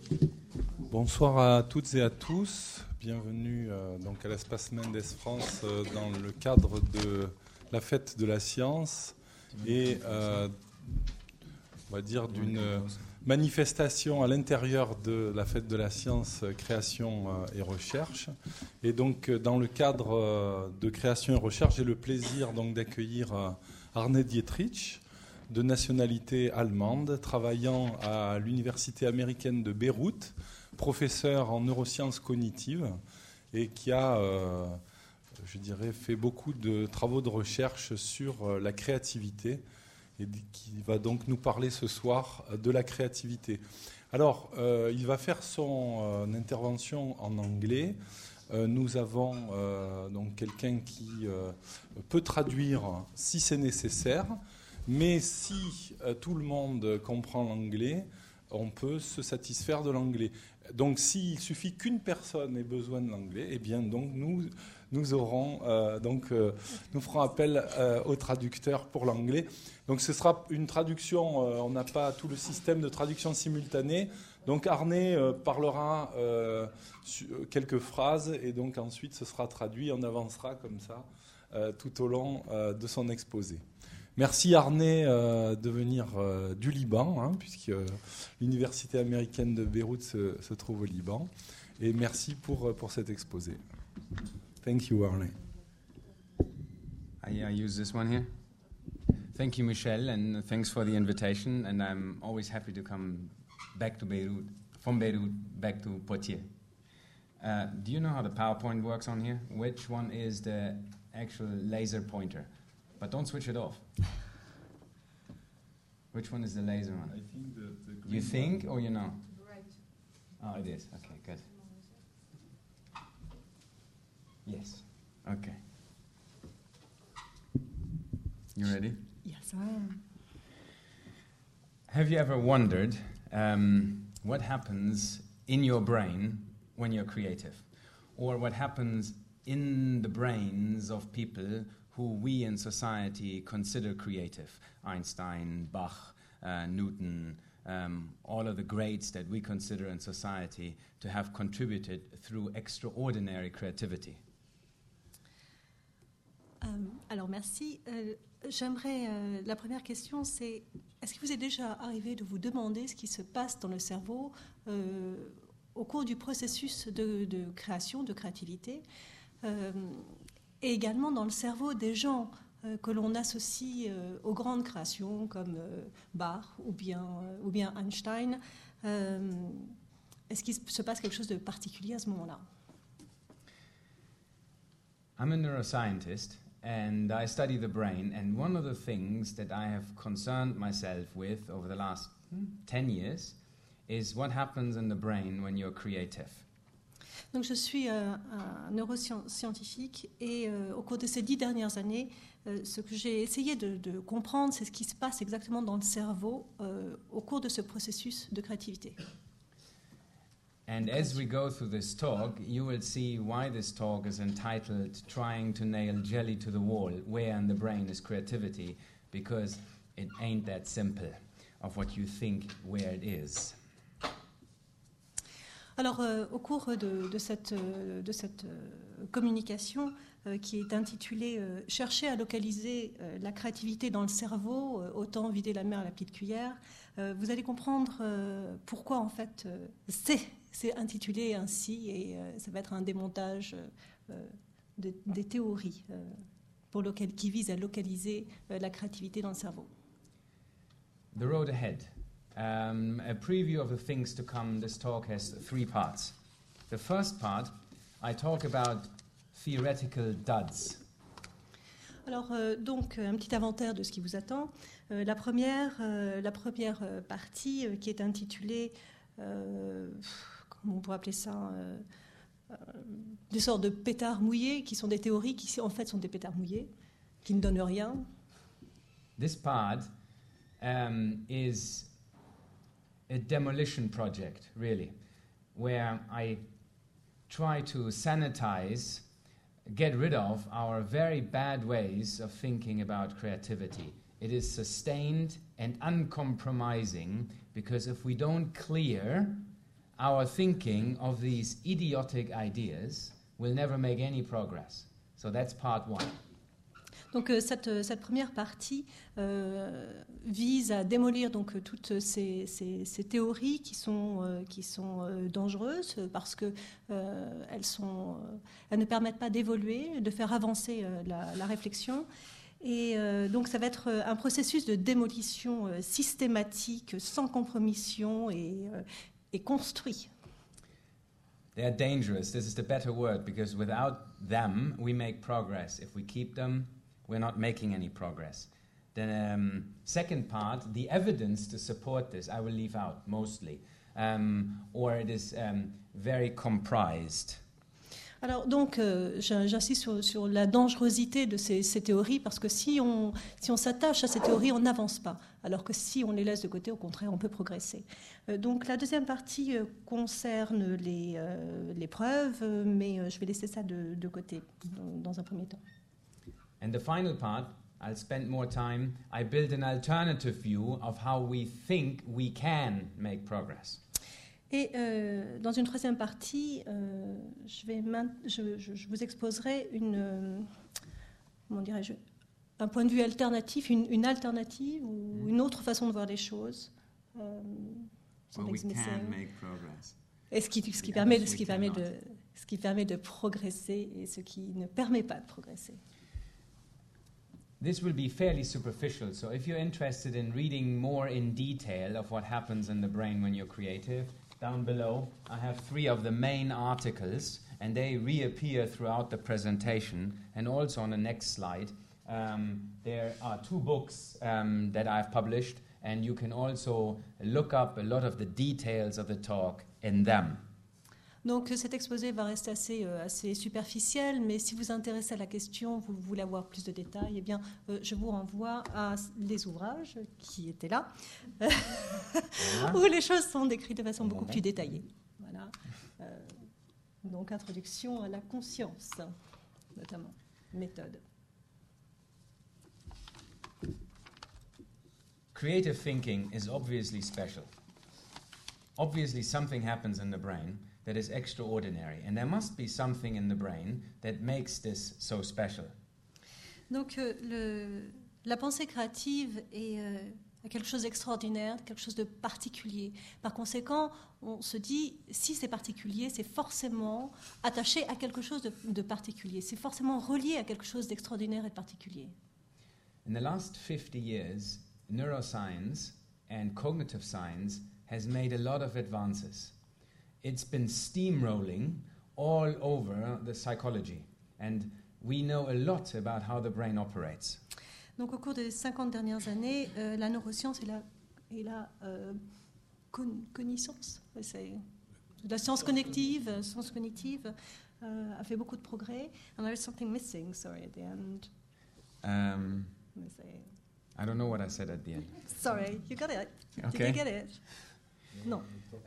Bonsoir à toutes et à tous. Bienvenue donc à l'Espace Mendes France dans le cadre de la fête de la science et on va dire d'une manifestation à l'intérieur de la fête de la science, création et recherche. Et donc dans le cadre de création et recherche, j'ai le plaisir donc d'accueillir Arne Dietrich, de nationalité allemande, travaillant à l'Université américaine de Beyrouth, professeur en neurosciences cognitives et qui a, je dirais, fait beaucoup de travaux de recherche sur la créativité et qui va donc nous parler ce soir de la créativité. Alors, il va faire son intervention en anglais. Nous avons donc quelqu'un qui peut traduire si c'est nécessaire, mais si tout le monde comprend l'anglais, on peut se satisfaire de l'anglais. Donc, s'il suffit qu'une personne ait besoin de l'anglais, eh bien, donc nous aurons nous ferons appel au traducteur pour l'anglais. Donc, ce sera une traduction. On n'a pas tout le système de traduction simultanée. Donc, Arne parlera quelques phrases et donc ensuite ce sera traduit. On avancera comme ça tout au long de son exposé. Merci Arne de venir du Liban, puisque l'Université américaine de Beyrouth se trouve au Liban. Et merci pour cet exposé. Thank you, Arne. I use this one here. Thank you, Michel, and thanks for the invitation. And I'm always happy to come back to Beirut, from Beirut back to Poitiers. Do you know how the PowerPoint works on here? Which one is the actual laser pointer? But don't switch it off. Which one is the laser one? I think the green You think one. or you know? Right. Oh, it is. Okay, good. Yes. Okay. You ready? Yes, I am. Have you ever wondered what happens in your brain when you're creative? Or what happens in the brains of people who we in society consider creative? Einstein, Bach, Newton, all of the greats that we consider in society to have contributed through extraordinary creativity. Alors merci. J'aimerais, la première question c'est, est-ce qu'il vous est déjà arrivé de vous demander ce qui se passe dans le cerveau au cours du processus de création, de créativité, et également dans le cerveau des gens que l'on associe aux grandes créations comme Bach ou bien Einstein. Est-ce qu'il se passe quelque chose de particulier à ce moment-là? I'm a neuroscientist and I study the brain, and one of the things that I have concerned myself with over the last 10 years is what happens in the brain when you're creative. Donc je suis un neuroscientifique et au cours de ces 10 dernières années, ce que j'ai essayé de comprendre, c'est ce qui se passe exactement dans le cerveau au cours de ce processus de créativité. And as we go through this talk, you will see why this talk is entitled Trying to Nail Jelly to the Wall, Where in the Brain is Creativity, because it ain't that simple of what you think where it is. Alors, au cours de cette communication qui est intitulée « Chercher à localiser la créativité dans le cerveau, autant vider la mer à la petite cuillère », vous allez comprendre pourquoi, en fait, c'est intitulé ainsi et ça va être un démontage des théories qui visent à localiser la créativité dans le cerveau. The road ahead. A preview of the things to come. This talk has 3 parts. The first part, I talk about theoretical duds. Alors, donc, un petit inventaire de ce qui vous attend. La première partie qui est intitulée, comment on pourrait appeler ça, des sortes de pétards mouillés, qui sont des théories qui, en fait, sont des pétards mouillés, qui ne donnent rien. This part is a demolition project, really, where I try to sanitize, get rid of our very bad ways of thinking about creativity. It is sustained and uncompromising because if we don't clear our thinking of these idiotic ideas will never make any progress. So that's part one. Donc cette première partie vise à démolir donc toutes ces théories qui sont dangereuses parce que elles ne permettent pas d'évoluer, de faire avancer la réflexion. Et donc ça va être un processus de démolition systématique, sans compromission et construit. They are dangerous. This is the better word, because without them, we make progress. If we keep them, we're not making any progress. The second part, the evidence to support this, I will leave out mostly, or it is very comprised. Alors donc, j'insiste sur la dangerosité de ces théories, parce que si on s'attache à ces théories, on n'avance pas. Alors que si on les laisse de côté, au contraire, on peut progresser. Donc la deuxième partie concerne les preuves, mais je vais laisser ça de côté dans un premier temps. And the final part, I'll spend more time, I build an alternative view of how we think we can make progress. Et dans une troisième partie, je vous exposerai un point de vue alternatif, une alternative ou une autre façon de voir les choses. Et ce qui permet de progresser et ce qui ne permet pas de progresser. This will be fairly superficial, so if you're interested in reading more in detail of what happens in the brain when you're creative, down below I have 3 of the main articles, and they reappear throughout the presentation, and also on the next slide. There are 2 books that I've published, and you can also look up a lot of the details of the talk in them. Donc cet exposé va rester assez superficiel, mais si vous vous intéressez à la question, vous voulez avoir plus de détails, eh bien, je vous renvoie à les ouvrages qui étaient là, où les choses sont décrites de façon beaucoup plus détaillée. Voilà. Donc introduction à la conscience, notamment, méthode. Creative thinking is obviously special. Obviously something happens in the brain that is extraordinary, and there must be something in the brain that makes this so special. Donc la pensée créative est quelque chose d'extraordinaire, quelque chose de particulier. Par conséquent, on se dit, si c'est particulier, c'est forcément attaché à quelque chose de particulier, c'est forcément relié à quelque chose d'extraordinaire et de particulier. In the last 50 years, neuroscience and cognitive science has made a lot of advances. It's been steamrolling all over the psychology, and we know a lot about how the brain operates. Donc au cours des 50 dernières années, la neuroscience et la connaissance, la science cognitive a fait beaucoup de progrès. And there is something missing, sorry, at the end. I don't know what I said at the end. Sorry, you got it. Okay. Did you get it? No.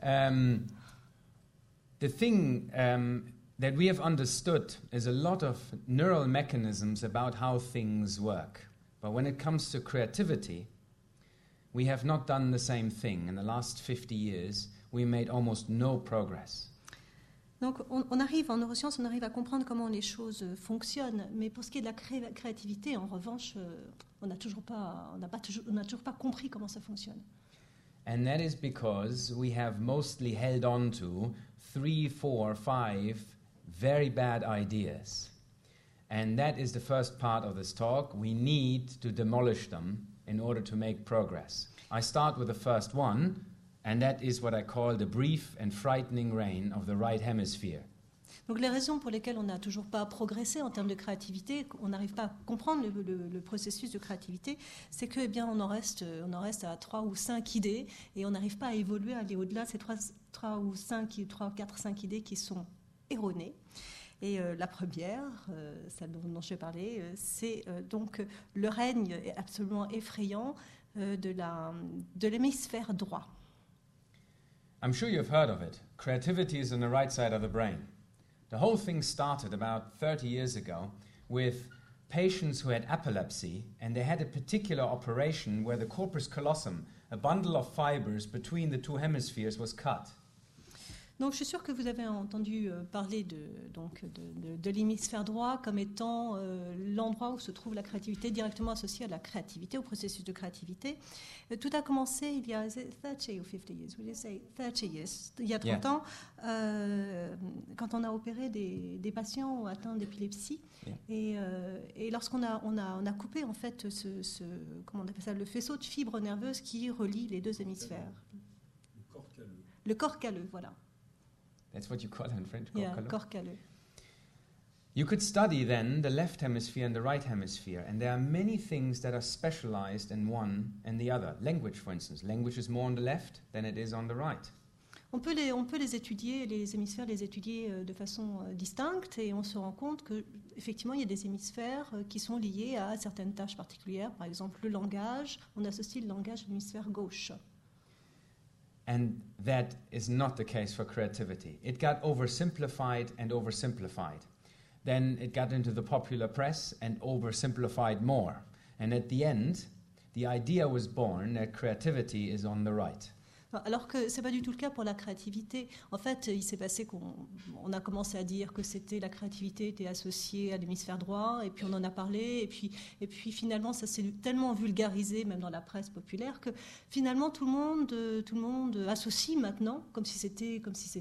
The thing that we have understood is a lot of neural mechanisms about how things work. But when it comes to creativity, we have not done the same thing. In the last 50 years, we made almost no progress. Donc on arrive en neurosciences, on arrive à comprendre comment les choses fonctionnent, mais pour ce qui est de la créativité, en revanche, on n'a toujours pas compris comment ça fonctionne. And that is because we have mostly held on to 3, 4, 5 very bad ideas. And that is the first part of this talk. We need to demolish them in order to make progress. I start with the first one, and that is what I call the brief and frightening reign of the right hemisphere. Donc les raisons pour lesquelles on n'a toujours pas progressé en termes de créativité, on n'arrive pas à comprendre le processus de créativité, c'est que, eh bien, on en reste à 3 ou 5 idées et on n'arrive pas à évoluer, à aller au-delà de ces 3, 4, 5 idées qui sont erronées. Et la première, celle dont je vais parler, c'est donc le règne absolument effrayant de l'hémisphère droit. I'm sure you've heard of it. Creativity is on the right side of the brain. The whole thing started about 30 years ago with patients who had epilepsy, and they had a particular operation where the corpus callosum, a bundle of fibers between the 2 hemispheres, was cut. Donc, je suis sûre que vous avez entendu parler de l'hémisphère droit comme étant l'endroit où se trouve la créativité, directement associée à la créativité, au processus de créativité. Tout a commencé il y a 30 ou 50 years, would you say 30 years, il y a 30 ans, quand on a opéré des patients atteints d'épilepsie. Et lorsqu'on a coupé en fait comment on appelle ça, le faisceau de fibres nerveuses qui relie les deux hémisphères. Le corps calleux. Le corps calleux, voilà. That's what you call it in French, Corps calleux. You could study then the left hemisphere and the right hemisphere, and there are many things that are specialized in one and the other. Language, for instance. Language is more on the left than it is on the right. On peut les étudier, les hémisphères, les étudier de façon distincte, et on se rend compte qu'effectivement, il y a des hémisphères qui sont liés à certaines tâches particulières. Par exemple, le langage, on associe le langage à l'hémisphère gauche. And that is not the case for creativity. It got oversimplified and oversimplified. Then it got into the popular press and oversimplified more. And at the end, the idea was born that creativity is on the right. Alors que ce n'est pas du tout le cas pour la créativité. En fait, il s'est passé qu'on a commencé à dire que la créativité était associée à l'hémisphère droit, et puis on en a parlé, et puis finalement ça s'est tellement vulgarisé, même dans la presse populaire, que finalement tout le monde associe maintenant, comme si c'était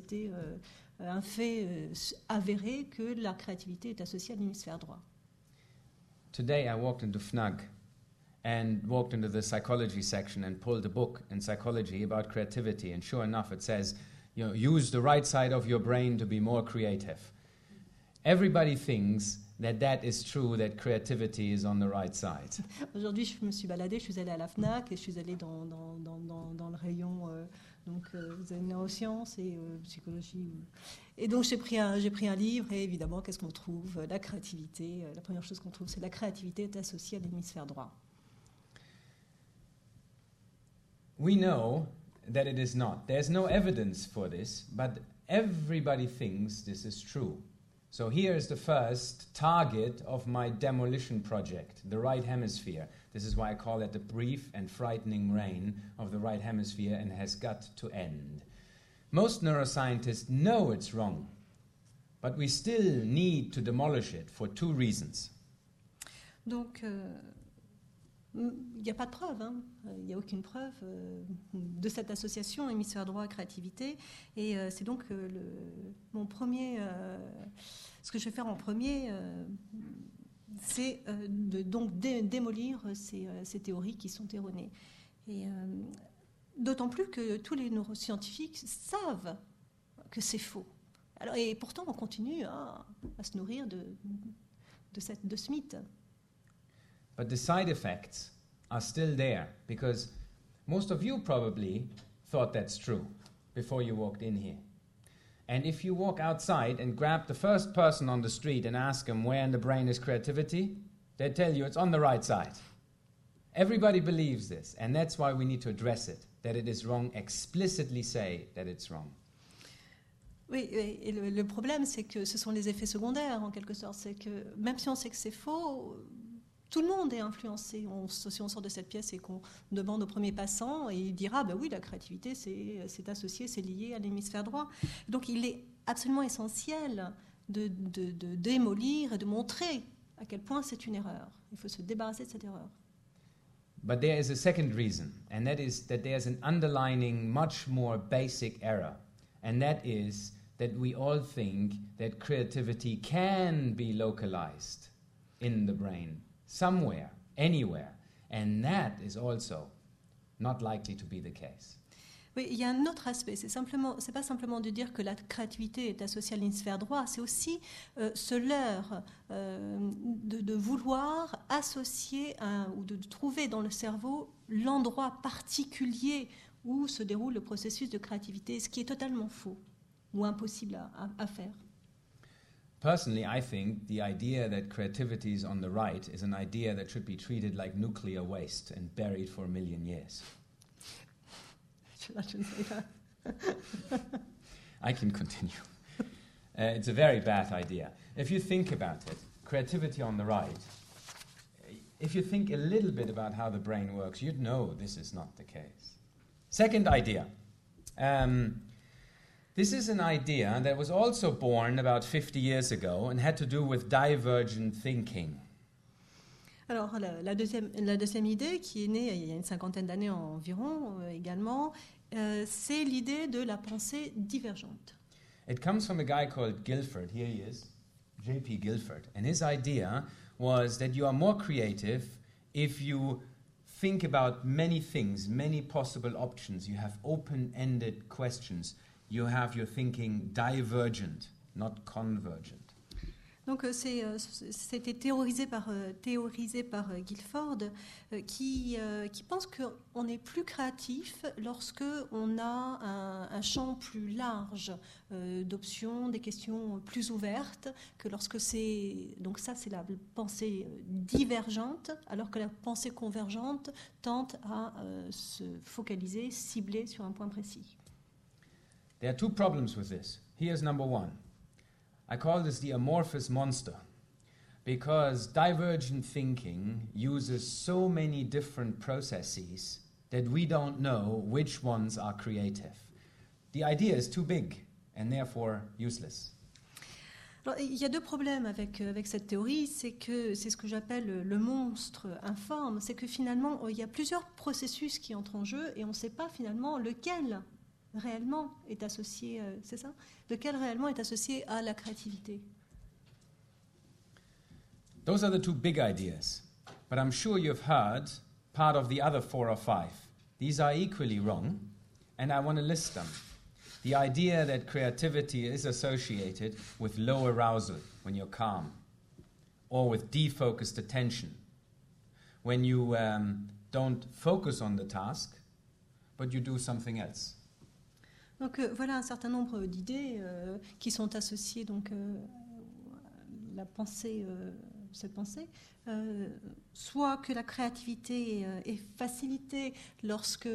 un fait avéré, que la créativité est associée à l'hémisphère droit. Today I walked into Fnug and walked into the psychology section and pulled a book in psychology about creativity, and sure enough it says, use the right side of your brain to be more creative. Everybody thinks that is true, that creativity is on the right side. Aujourd'hui, je me suis baladée, je suis allée à la FNAC et je suis allée dans le rayon neurosciences et psychologie. Et donc j'ai pris un livre, et évidemment, qu'est-ce qu'on trouve? La créativité. La première chose qu'on trouve, c'est la créativité est associée à l'hémisphère droit. We know that it is not. There's no evidence for this, but everybody thinks this is true. So here is the first target of my demolition project, the right hemisphere. This is why I call it the brief and frightening reign of the right hemisphere, and has got to end. Most neuroscientists know it's wrong, but we still need to demolish it for two reasons. Donc, il n'y a pas de preuve, il n'y a aucune preuve de cette association hémisphère droit créativité, et c'est donc ce que je vais faire en premier, c'est donc démolir ces théories qui sont erronées. Et d'autant plus que tous les neuroscientifiques savent que c'est faux. Alors, et pourtant, on continue à se nourrir de ce mythe. But the side effects are still there, because most of you probably thought that's true before you walked in here. And if you walk outside and grab the first person on the street and ask them where in the brain is creativity, they tell you it's on the right side. Everybody believes this, and that's why we need to address it, that it is wrong, explicitly say that it's wrong. Oui, et le problème, c'est que ce sont les effets secondaires, en quelque sorte. C'est que même si on sait que c'est faux, tout le monde est influencé. Si on sort de cette pièce et qu'on demande au premier passant, et il dira, oui, la créativité, c'est associé, c'est lié à l'hémisphère droit. Donc il est absolument essentiel de démolir et de montrer à quel point c'est une erreur. Il faut se débarrasser de cette erreur. But there is a second reason, and that is that there's an underlining, much more basic error, and that is that we all think that creativity can be localized in the brain, somewhere, anywhere, and that is also not likely to be the case. Oui, il y a un autre aspect. C'est pas simplement de dire que la créativité est associée à l'hémisphère droit, c'est aussi ce leurre de vouloir associer ou de trouver dans le cerveau l'endroit particulier où se déroule le processus de créativité, ce qui est totalement faux ou impossible à faire. Personally, I think the idea that creativity is on the right is an idea that should be treated like nuclear waste and buried for 1 million years. I shouldn't say that. I can continue. It's a very bad idea. If you think about it, creativity on the right, if you think a little bit about how the brain works, you'd know this is not the case. Second idea. This is an idea that was also born about 50 years ago and had to do with divergent thinking. Alors, la deuxième idée, qui est née il y a une cinquantaine d'années environ également, c'est l'idée de la pensée divergente. It comes from a guy called Guilford. Here he is, J.P. Guilford. And his idea was that you are more creative if you think about many things, many possible options. You have open-ended questions. You have your thinking divergent, not convergent. Donc c'était théorisé par Guilford qui pense qu'on est plus créatif lorsque on a un champ plus large d'options, des questions plus ouvertes, que lorsque donc ça c'est la pensée divergente, alors que la pensée convergente tente à se focaliser, cibler sur un point précis. There are two problems with this. Here's number one. I call this the amorphous monster because divergent thinking uses so many different processes that we don't know which ones are creative. The idea is too big and therefore useless. Alors, il y a deux problèmes avec cette théorie, c'est ce que j'appelle le monstre informe, c'est que finalement il y a plusieurs processus qui entrent en jeu et on ne sait pas finalement lequel réellement est associé, c'est ça ? Lequel réellement est associé à la créativité. Those are the two big ideas, but I'm sure you've heard part of the other 4 or 5. These are equally wrong, and I want to list them. The idea that creativity is associated with low arousal when you're calm, or with defocused attention, when you don't focus on the task, but you do something else. Donc voilà un certain nombre d'idées qui sont associées donc la pensée, cette pensée, soit que la créativité est facilitée lorsque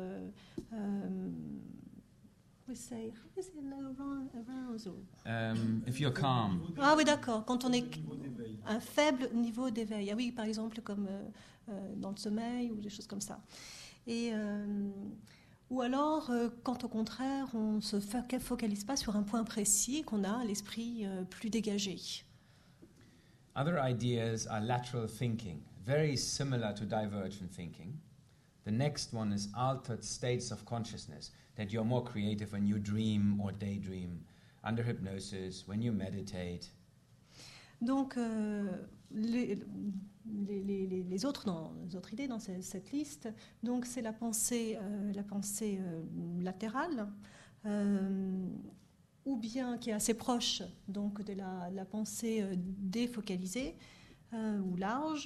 if you're calm. Ah oui, d'accord, quand on est un faible niveau d'éveil. Ah oui, par exemple comme dans le sommeil ou des choses comme ça. Et ou alors, quand au contraire, on ne se focalise pas sur un point précis, qu'on a l'esprit plus dégagé. Other ideas are lateral thinking, very similar to divergent thinking. The next one is altered states of consciousness, that you're more creative when you dream or daydream, under hypnosis, when you meditate. Donc, les autres idées dans cette liste, donc c'est la pensée latérale, ou bien qui est assez proche donc de la pensée défocalisée ou large.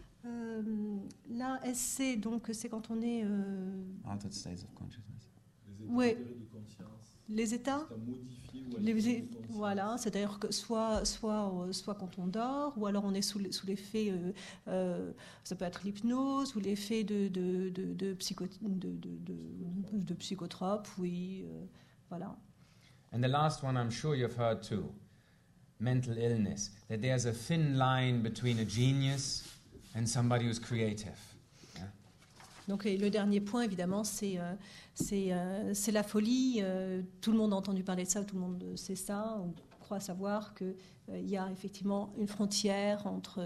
La SC, donc c'est quand on est Altered states of consciousness. Ouais. Les états voilà, c'est-à-dire que soit quand on dort, ou alors on est sous l'effet, ça peut être l'hypnose, ou l'effet de psychotropes, oui, voilà. And the last one I'm sure you've heard too, mental illness, that there's a thin line between a genius and somebody who's creative. Donc le dernier point, évidemment, c'est la folie. Tout le monde a entendu parler de ça, tout le monde sait ça. On croit savoir qu'il y a effectivement une frontière entre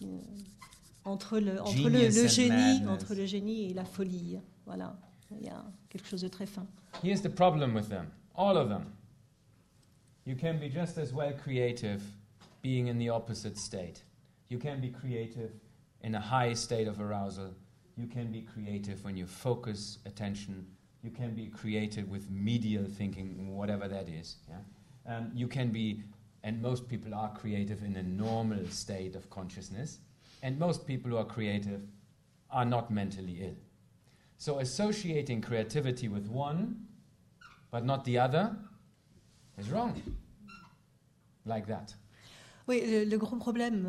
le génie et la folie. Voilà, il y a quelque chose de très fin. Here's the problem with them, all of them. You can be just as well creative being in the opposite state. You can be creative in a high state of arousal. You can be creative when you focus attention. You can be creative with medial thinking, whatever that is. Yeah? You can be, and most people are creative in a normal state of consciousness. And most people who are creative are not mentally ill. So associating creativity with one, but not the other, is wrong. Like that. Oui, le gros problème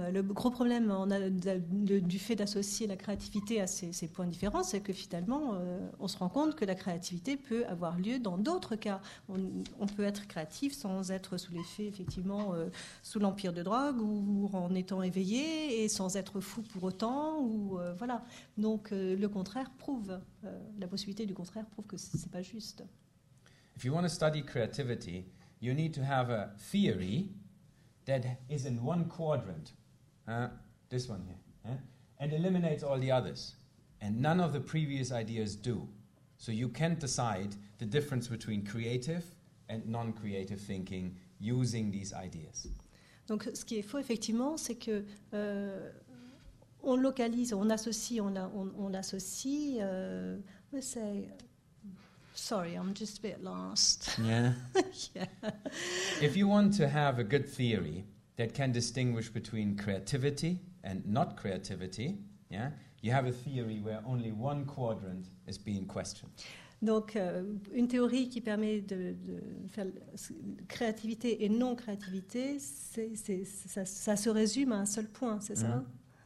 du fait d'associer la créativité à ces points différents, c'est que finalement, on se rend compte que la créativité peut avoir lieu dans d'autres cas. On peut être créatif sans être sous l'effet, effectivement, sous l'empire de drogue ou en étant éveillé et sans être fou pour autant. Voilà. Donc, le contraire prouve, la possibilité du contraire prouve que c'est pas juste. if you want to study creativity, you need to have a theory that is in one quadrant, this one here, and eliminates all the others. And none of the previous ideas do. So you can't decide the difference between creative and non-creative thinking using these ideas. Donc, ce qui est faux, effectivement, c'est que on localise, on associe, on associe. Let's say, sorry, I'm just a bit lost. Yeah. Yeah. If you want to have a good theory that can distinguish between creativity and not creativity, yeah, you have a theory where only one quadrant is being questioned. Donc, une théorie qui permet de faire créativité et non-créativité, ça se résume à un seul point, c'est ça?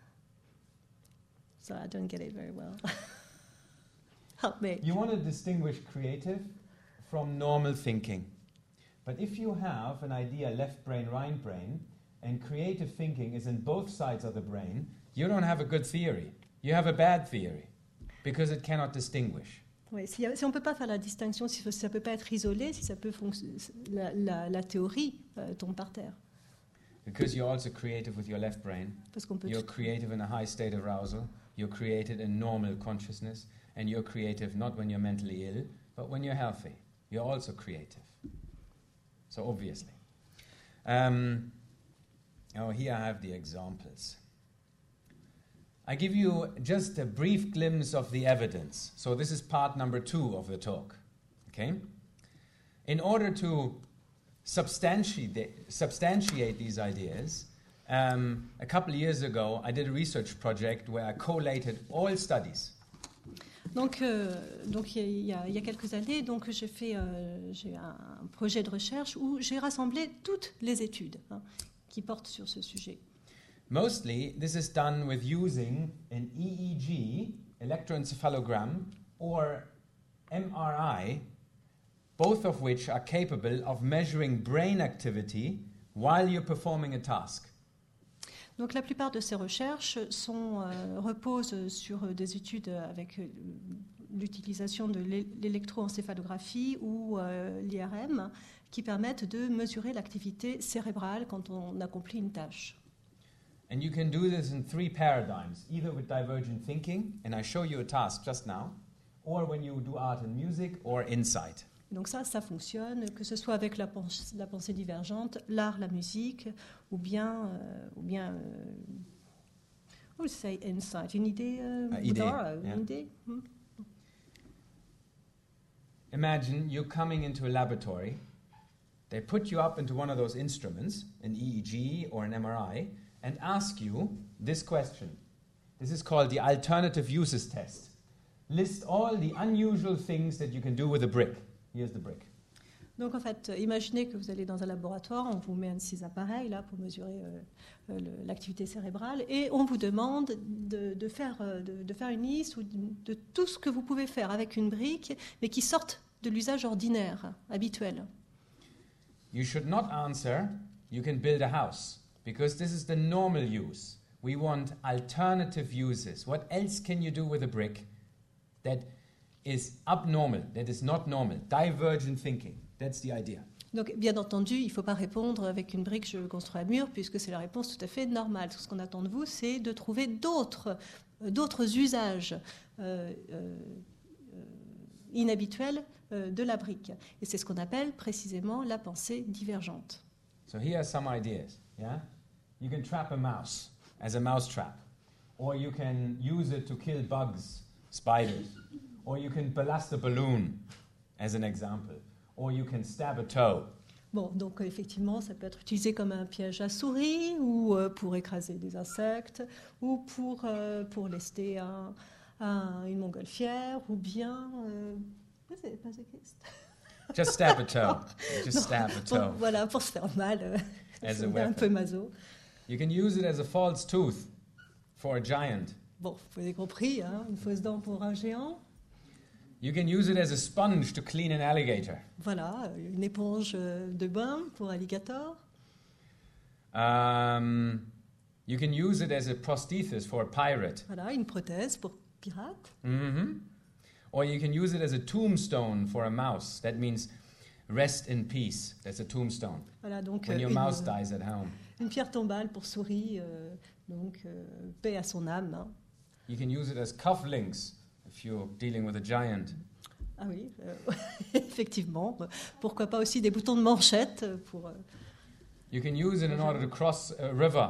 So I don't get it very well. Help me. You want to distinguish creative from normal thinking. But if you have an idea left brain, right brain, and creative thinking is in both sides of the brain, you don't have a good theory. You have a bad theory because it cannot distinguish. Oui, si on ne peut pas faire la distinction, si ça ne peut pas être isolé, si ça peut la théorie tombe par terre. Because you're also creative with your left brain. Parce qu'on peut You're creative in a high state of arousal. You're creative in normal consciousness. And you're creative not when you're mentally ill, but when you're healthy. You're also creative. So obviously. Here I have the examples. I give you just a brief glimpse of the evidence. So this is part number 2 of the talk. Okay? In order to substantiate these ideas, a couple of years ago I did a research project where I collated all studies. Donc il y a quelques années, donc j'ai un projet de recherche où j'ai rassemblé toutes les études qui portent sur ce sujet. Mostly, this is done with using an EEG, electroencephalogram, or MRI, both of which are capable of measuring brain activity while you're performing a task. Donc la plupart de ces recherches reposent sur des études avec l'utilisation de l'électroencéphalographie ou l'IRM qui permettent de mesurer l'activité cérébrale quand on accomplit une tâche. And you can do this in 3 paradigms, either with divergent thinking, and I show you a task just now, or when you do art and music, or insight. Donc ça fonctionne, que ce soit avec la pensée divergente, l'art, la musique, ou bien on say insight, une idée, yeah. Une idée. Imagine you're coming into a laboratory, they put you up into one of those instruments, an EEG or an MRI, and ask you this question. This is called the alternative uses test. List all the unusual things that you can do with a brick. Here's the brick. Donc en fait, imaginez que vous allez dans un laboratoire, on vous met un de ces appareils là pour mesurer l'activité cérébrale et on vous demande de faire une liste de tout ce que vous pouvez faire avec une brique, mais qui sortent de l'usage ordinaire, habituel. You should not answer, you can build a house, because this is the normal use. We want alternative uses. What else can you do with a brick that is abnormal, that is not normal? Divergent thinking, that's the idea. Donc, bien entendu, il ne faut pas répondre avec une brique, je construis un mur, puisque c'est la réponse tout à fait normale. Tout ce qu'on attend de vous, c'est de trouver d'autres usages inhabituels de la brique. Et c'est ce qu'on appelle précisément la pensée divergente. So here are some ideas. Yeah? You can trap a mouse as a mouse trap, or you can use it to kill bugs, spiders, or you can ballast a balloon as an example, or you can stab a toe. Bon, donc effectivement, ça peut être utilisé comme un piège à souris, ou pour écraser des insectes, ou pour lester une montgolfière, ou bien... c'est pas Just stab a toe. Just stab a toe. Voilà, pour se faire mal, As a un weapon. peu maso. You can use it as a false tooth for a giant. Bon, vous avez compris, hein, une fausse dent pour un géant. You can use it as a sponge to clean an alligator. Voilà, une éponge de bain pour alligator. You can use it as a prosthesis for a pirate. Voilà, une prothèse pour pirate. Mm-hmm. Or you can use it as a tombstone for a mouse. That means rest in peace. That's a tombstone. Voilà, donc When your mouse dies at home. une pierre tombale pour souris, donc paix à son âme. Hein. You can use it as cufflinks if you're dealing with a giant. Ah oui, effectivement. Pourquoi pas aussi des boutons de manchette pour... You can use it in order to cross a river.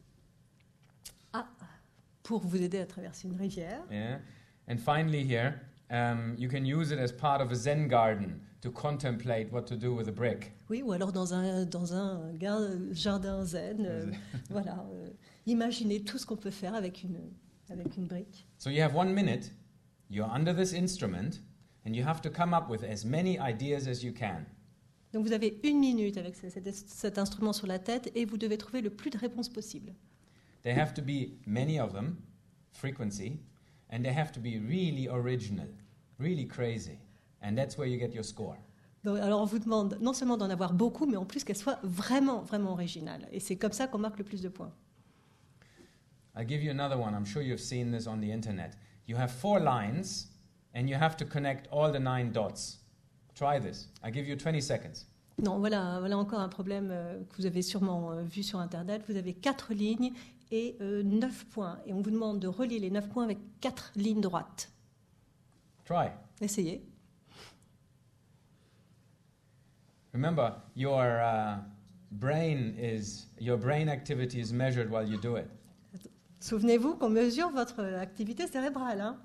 pour vous aider à traverser une rivière. Yeah. And finally here, you can use it as part of a Zen garden to contemplate what to do with a brick. Oui, ou alors dans un jardin zen. Voilà, imaginez tout ce qu'on peut faire avec une brique. So you have 1 minute, you're under this instrument, and you have to come up with as many ideas as you can. Donc vous avez 1 minute avec cet instrument sur la tête et vous devez trouver le plus de réponses possibles. There have to be many of them, frequency, and they have to be really original, really crazy. And that's where you get your score. Donc, alors on vous demande non seulement d'en avoir beaucoup, mais en plus qu'elles soient vraiment, vraiment originales. Et c'est comme ça qu'on marque le plus de points. I'll give you another one. I'm sure you've seen this on the internet. You have 4 lines, and you have to connect all the 9 dots. Try this. I'll give you 20 seconds. Non, voilà encore un problème que vous avez sûrement vu sur Internet. Vous avez 4 lignes et 9 points. Et on vous demande de relier les 9 points avec 4 lignes droites. Try. Essayez. Remember, your brain activity is measured while you do it. Souvenez-vous qu'on mesure votre activité cérébrale. Hein?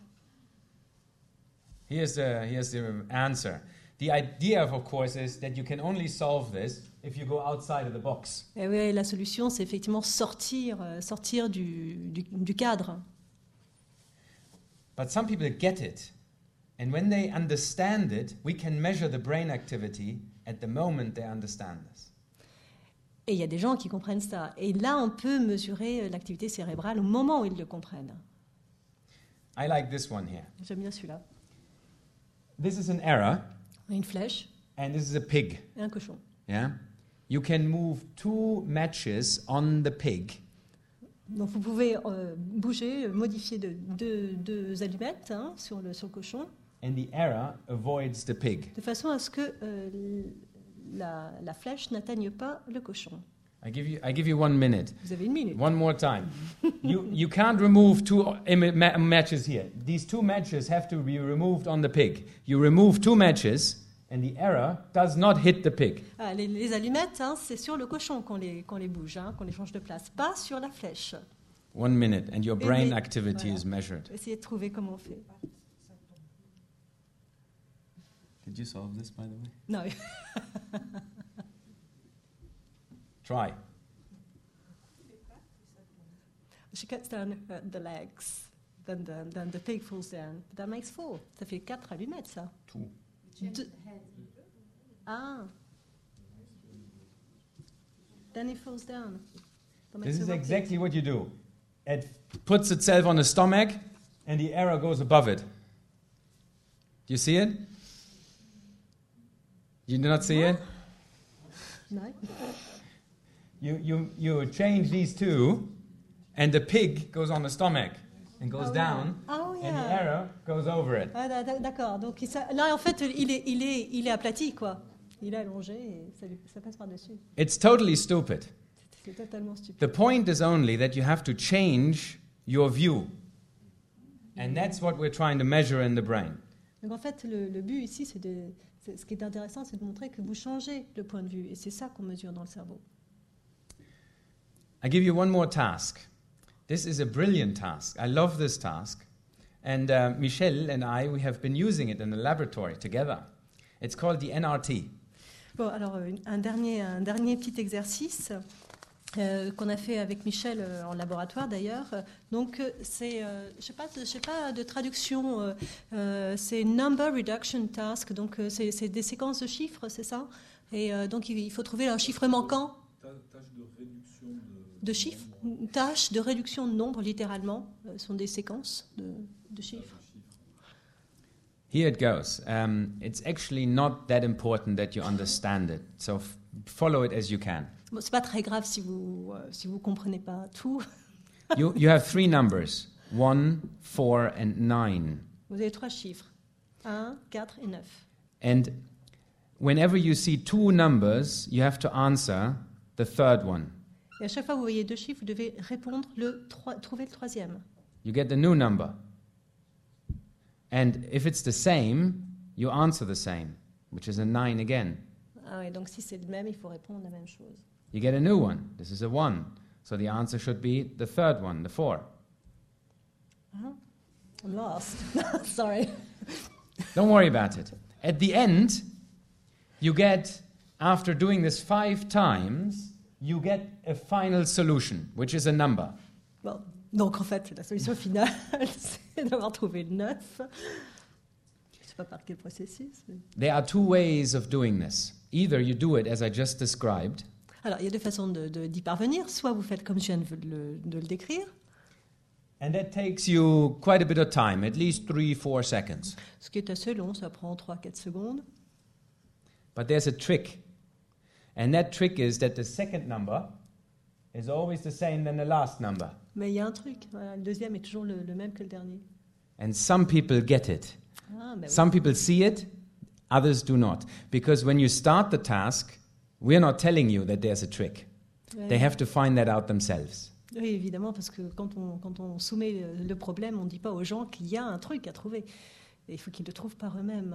Here's the answer. The idea, of course, is that you can only solve this if you go outside of the box. Et oui, la solution, c'est effectivement sortir du cadre. But some people get it. And when they understand it, we can measure the brain activity at the moment they understand this. Et il y a des gens qui comprennent ça. Et là, on peut mesurer l'activité cérébrale au moment où ils le comprennent. I like this one here. J'aime bien celui-là. This is an arrow. Une flèche And this is a pig. et un cochon. Yeah? You can move 2 matches on the pig. Donc vous pouvez bouger, modifier deux allumettes hein, sur le cochon, And the arrow avoids the pig. de façon à ce que la flèche n'atteigne pas le cochon. I give you 1 minute. Vous avez 1 minute. One more time. You can't remove 2 matches here. These 2 matches have to be removed on the pig. You remove 2 matches, and the arrow does not hit the pig. Ah, les allumettes, hein, c'est sur le cochon qu'on les bouge, hein, qu'on les change de place, pas sur la flèche. 1 minute, and your brain mais- activity voilà. is measured. Essayez de trouver comment on fait. Did you solve this, by the way? Non, Try. she cuts down the legs, then the pig falls down. That makes 4. Ça fait 4 allumettes, ça. 2. Ah. Then it falls down. That makes This a is rocket. exactly what you do. It puts itself on the stomach, and the arrow goes above it. Do you see it? You do not see it? No. You change these 2, and the pig goes on the stomach and goes down, Oh, and the yeah. arrow goes over it. Ah, d'accord. Donc là, en fait, il est aplati, quoi. Il est allongé et ça passe par-dessus. It's totally stupid. C'est totalement stupide. The point is only that you have to change your view. And that's what we're trying to measure in the brain. Donc en fait, le but ici, ce qui est intéressant, c'est de montrer que vous changez le point de vue. Et c'est ça qu'on mesure dans le cerveau. I give you one more task. This is a brilliant task. I love this task. And Michel and I, we have been using it in the laboratory together. It's called the NRT. Bon, alors un dernier petit exercice qu'on a fait avec Michel en laboratoire d'ailleurs. Donc c'est, je sais pas de traduction. C'est number reduction task. Donc c'est des séquences de chiffres, c'est ça. Et donc il faut trouver un chiffre manquant. Tâche de réduction De chiffres, tâches de réduction de nombre, littéralement, sont des séquences de chiffres. Here it goes. It's actually not that important that you understand it. So follow it as you can. Bon, c'est pas très grave si vous comprenez pas tout. You have 3 numbers, 1, 4, and 9. Vous avez 3 chiffres, 1, 4 et 9. And whenever you see two numbers, you have to answer the third one. Et à chaque fois que vous voyez deux chiffres, vous devez répondre trouver le troisième. You get the new number. And if it's the same, you answer the same, which is a 9 again. Ah ouais, donc si c'est le même, il faut répondre la même chose. You get a new one. This is a 1. So the answer should be the third one, the 4. I'm lost. Sorry. Don't worry about it. At the end, you get, after doing this 5 times, you get a final solution, which is a number. Bon, donc en fait, la solution finale, c'est d'avoir trouvé le 9. Je ne sais pas par quel processus. Mais... There are 2 ways of doing this. Either you do it as I just described. Alors, il y a deux façons d'y parvenir. Soit vous faites comme je viens de le décrire. And that takes you quite a bit of time, at least 3-4 seconds. Ce qui est assez long, ça prend 3-4 secondes. But there's a trick. And that trick is that the second number is always the same than the last number. Mais il y a un truc. Voilà, le deuxième est toujours le même que le dernier. And some people get it. Ah, ben oui. Some people see it, others do not. Because when you start the task, we're not telling you that there's a trick. Ouais. They have to find that out themselves. Oui, évidemment, parce que quand on soumet le problème, on ne dit pas aux gens qu'il y a un truc à trouver. Et il faut qu'ils le trouvent par eux-mêmes.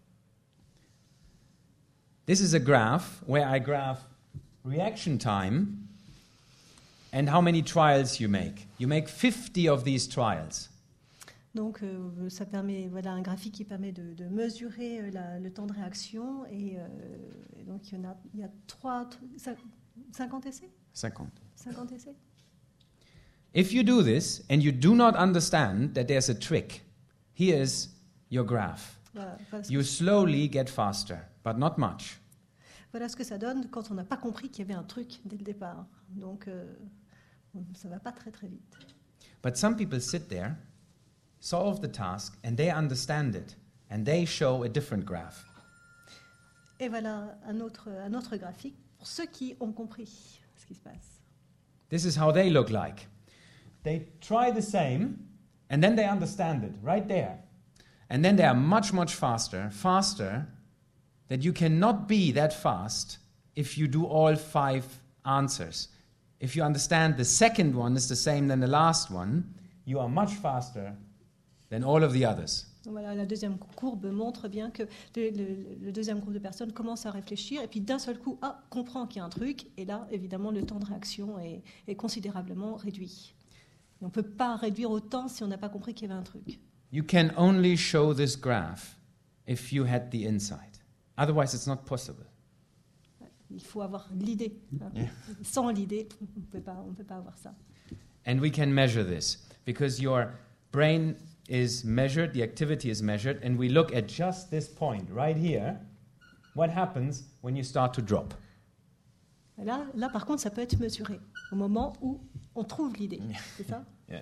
This is a graph where I graph reaction time and how many trials you make. You make 50 of these trials. Donc, ça permet, voilà, un graphique qui permet de mesurer le temps de réaction. Et donc, il y a 50 essais 50. 50 essais. If you do this and you do not understand that there's a trick, here's your graph. Voilà, You slowly get faster, but not much. voilà ce que ça donne quand on n'a pas compris qu'il y avait un truc dès le départ. Donc, ça ne va pas très très vite. But some people sit there, solve the task, and they understand it, and they show a different graph. Et voilà un autre graphique pour ceux qui ont compris ce qui se passe. This is how they look like. They try the same, and then they understand it right there. And then they are much, much faster that you cannot be that fast if you do all 5 answers. If you understand the second one is the same than the last one, you are much faster than all of the others. Donc voilà, la deuxième courbe montre bien que le deuxième groupe de personnes commence à réfléchir et puis d'un seul coup, comprend qu'il y a un truc. Et là, évidemment, le temps de réaction est considérablement réduit. Et on ne peut pas réduire autant si on n'a pas compris qu'il y avait un truc. You can only show this graph if you had the insight. Otherwise, it's not possible. Il faut avoir l'idée. Yeah. Sans l'idée, on ne peut pas avoir ça. And we can measure this because your brain is measured, the activity is measured, and we look at just this point right here. What happens when you start to drop? Là, par contre, ça peut être mesuré au moment où on trouve l'idée. C'est ça? Yeah.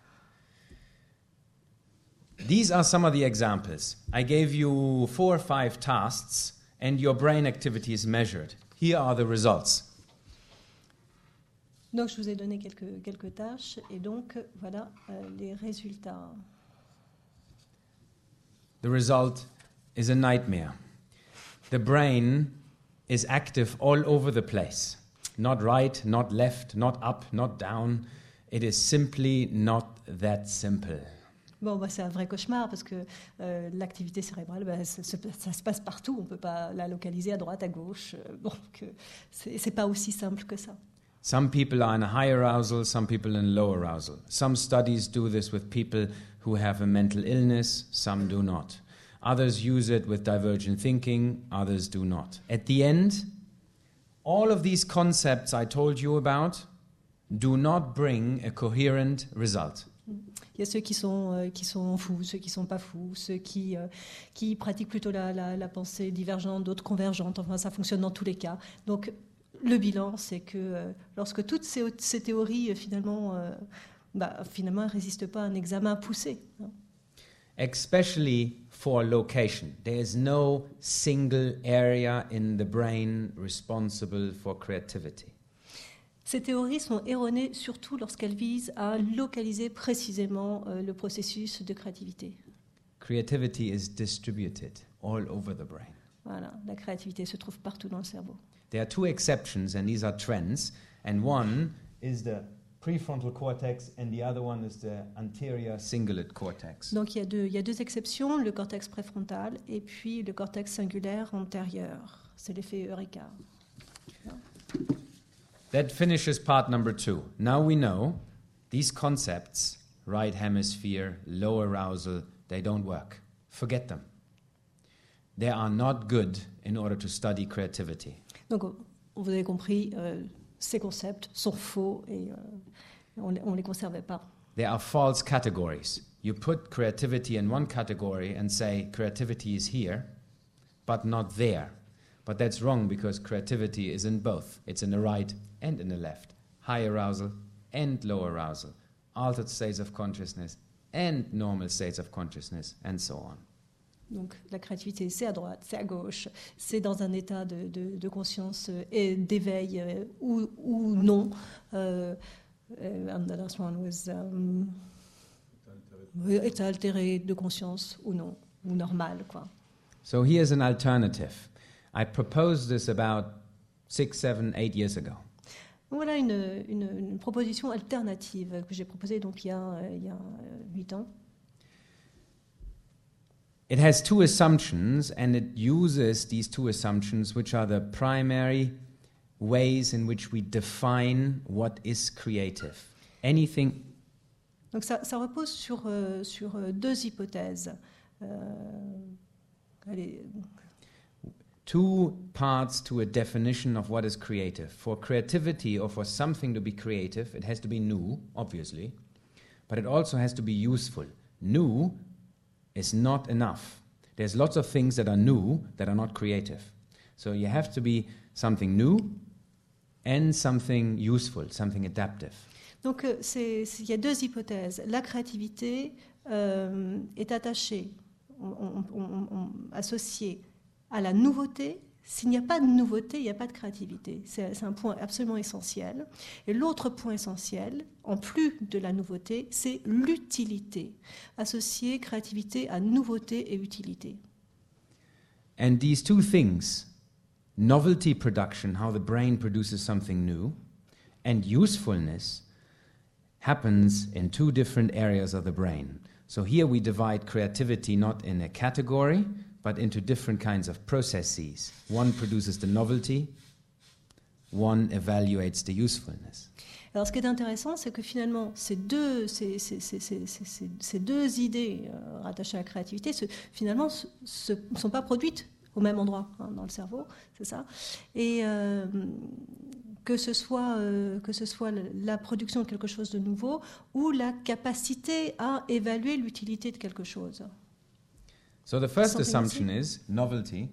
These are some of the examples. I gave you 4 or 5 tasks, and your brain activity is measured. Here are the results. Donc, je vous ai donné quelques tâches, et donc, voilà les résultats. The result is a nightmare. The brain is active all over the place. Not right, not left, not up, not down. It is simply not that simple. Bon, c'est un vrai cauchemar parce que l'activité cérébrale, ça se passe partout. On ne peut pas la localiser à droite, à gauche. C'est pas aussi simple que ça. Some people are in high arousal, some people in low arousal. Some studies do this with people who have a mental illness, some do not. Others use it with divergent thinking, others do not. At the end, all of these concepts I told you about do not bring a coherent result. Il y a ceux qui sont fous, ceux qui ne sont pas fous, ceux qui pratiquent plutôt la pensée divergente, d'autres convergentes. Enfin, ça fonctionne dans tous les cas. Donc, le bilan, c'est que lorsque toutes ces théories, finalement, ne résistent pas à un examen poussé. Especially for location. There is no single area in the brain responsible for creativity. Ces théories sont erronées surtout lorsqu'elles visent à localiser précisément le processus de créativité. Creativity is distributed all over the brain. Voilà, la créativité se trouve partout dans le cerveau. There are two exceptions, and these are trends, and one is the prefrontal cortex, and the other one is the anterior cingulate cortex. Donc il y a deux exceptions, le cortex préfrontal et puis le cortex singulaire antérieur. C'est l'effet Eureka. That finishes part number 2. Now we know these concepts, right hemisphere, low arousal, they don't work. Forget them. They are not good in order to study creativity. Donc vous avez compris, ces concepts sont faux et on ne les conservait pas. They are false categories. You put creativity in one category and say creativity is here, but not there. But that's wrong because creativity is in both. It's in the right and in the left. High arousal and low arousal. Altered states of consciousness and normal states of consciousness, and so on. Donc la créativité, c'est à droite, c'est à gauche, c'est dans un état de conscience et d'éveil ou non. And the last one was état altéré de conscience ou non, ou normal, quoi. So here's an alternative. I proposed this about 6, 7, 8 years ago. Voilà une proposition alternative que j'ai proposée donc il y a 8 ans. It has two assumptions, and it uses these two assumptions, which are the primary ways in which we define what is creative. Anything. Donc ça repose sur deux hypothèses. Two parts to a definition of what is creative. For creativity or for something to be creative, it has to be new, obviously, but it also has to be useful. New is not enough. There's lots of things that are new that are not creative. So you have to be something new and something useful, something adaptive. Donc il y a deux hypothèses. La créativité est attachée, associée à la nouveauté. S'il n'y a pas de nouveauté, il n'y a pas de créativité. C'est un point absolument essentiel. Et l'autre point essentiel, en plus de la nouveauté, c'est l'utilité. Associer créativité à nouveauté et utilité. And these two things, novelty production, how the brain produces something new, and usefulness, happens in two different areas of the brain. So here we divide creativity not in a category, but into different kinds of processes. One produces the novelty, one evaluates the usefulness. Alors, ce qui est intéressant, c'est que finalement, ces deux idées rattachées à la créativité, finalement, ne sont pas produites au même endroit dans le cerveau, c'est ça. Et que ce soit la production de quelque chose de nouveau ou la capacité à évaluer l'utilité de quelque chose. So the first assumption is novelty.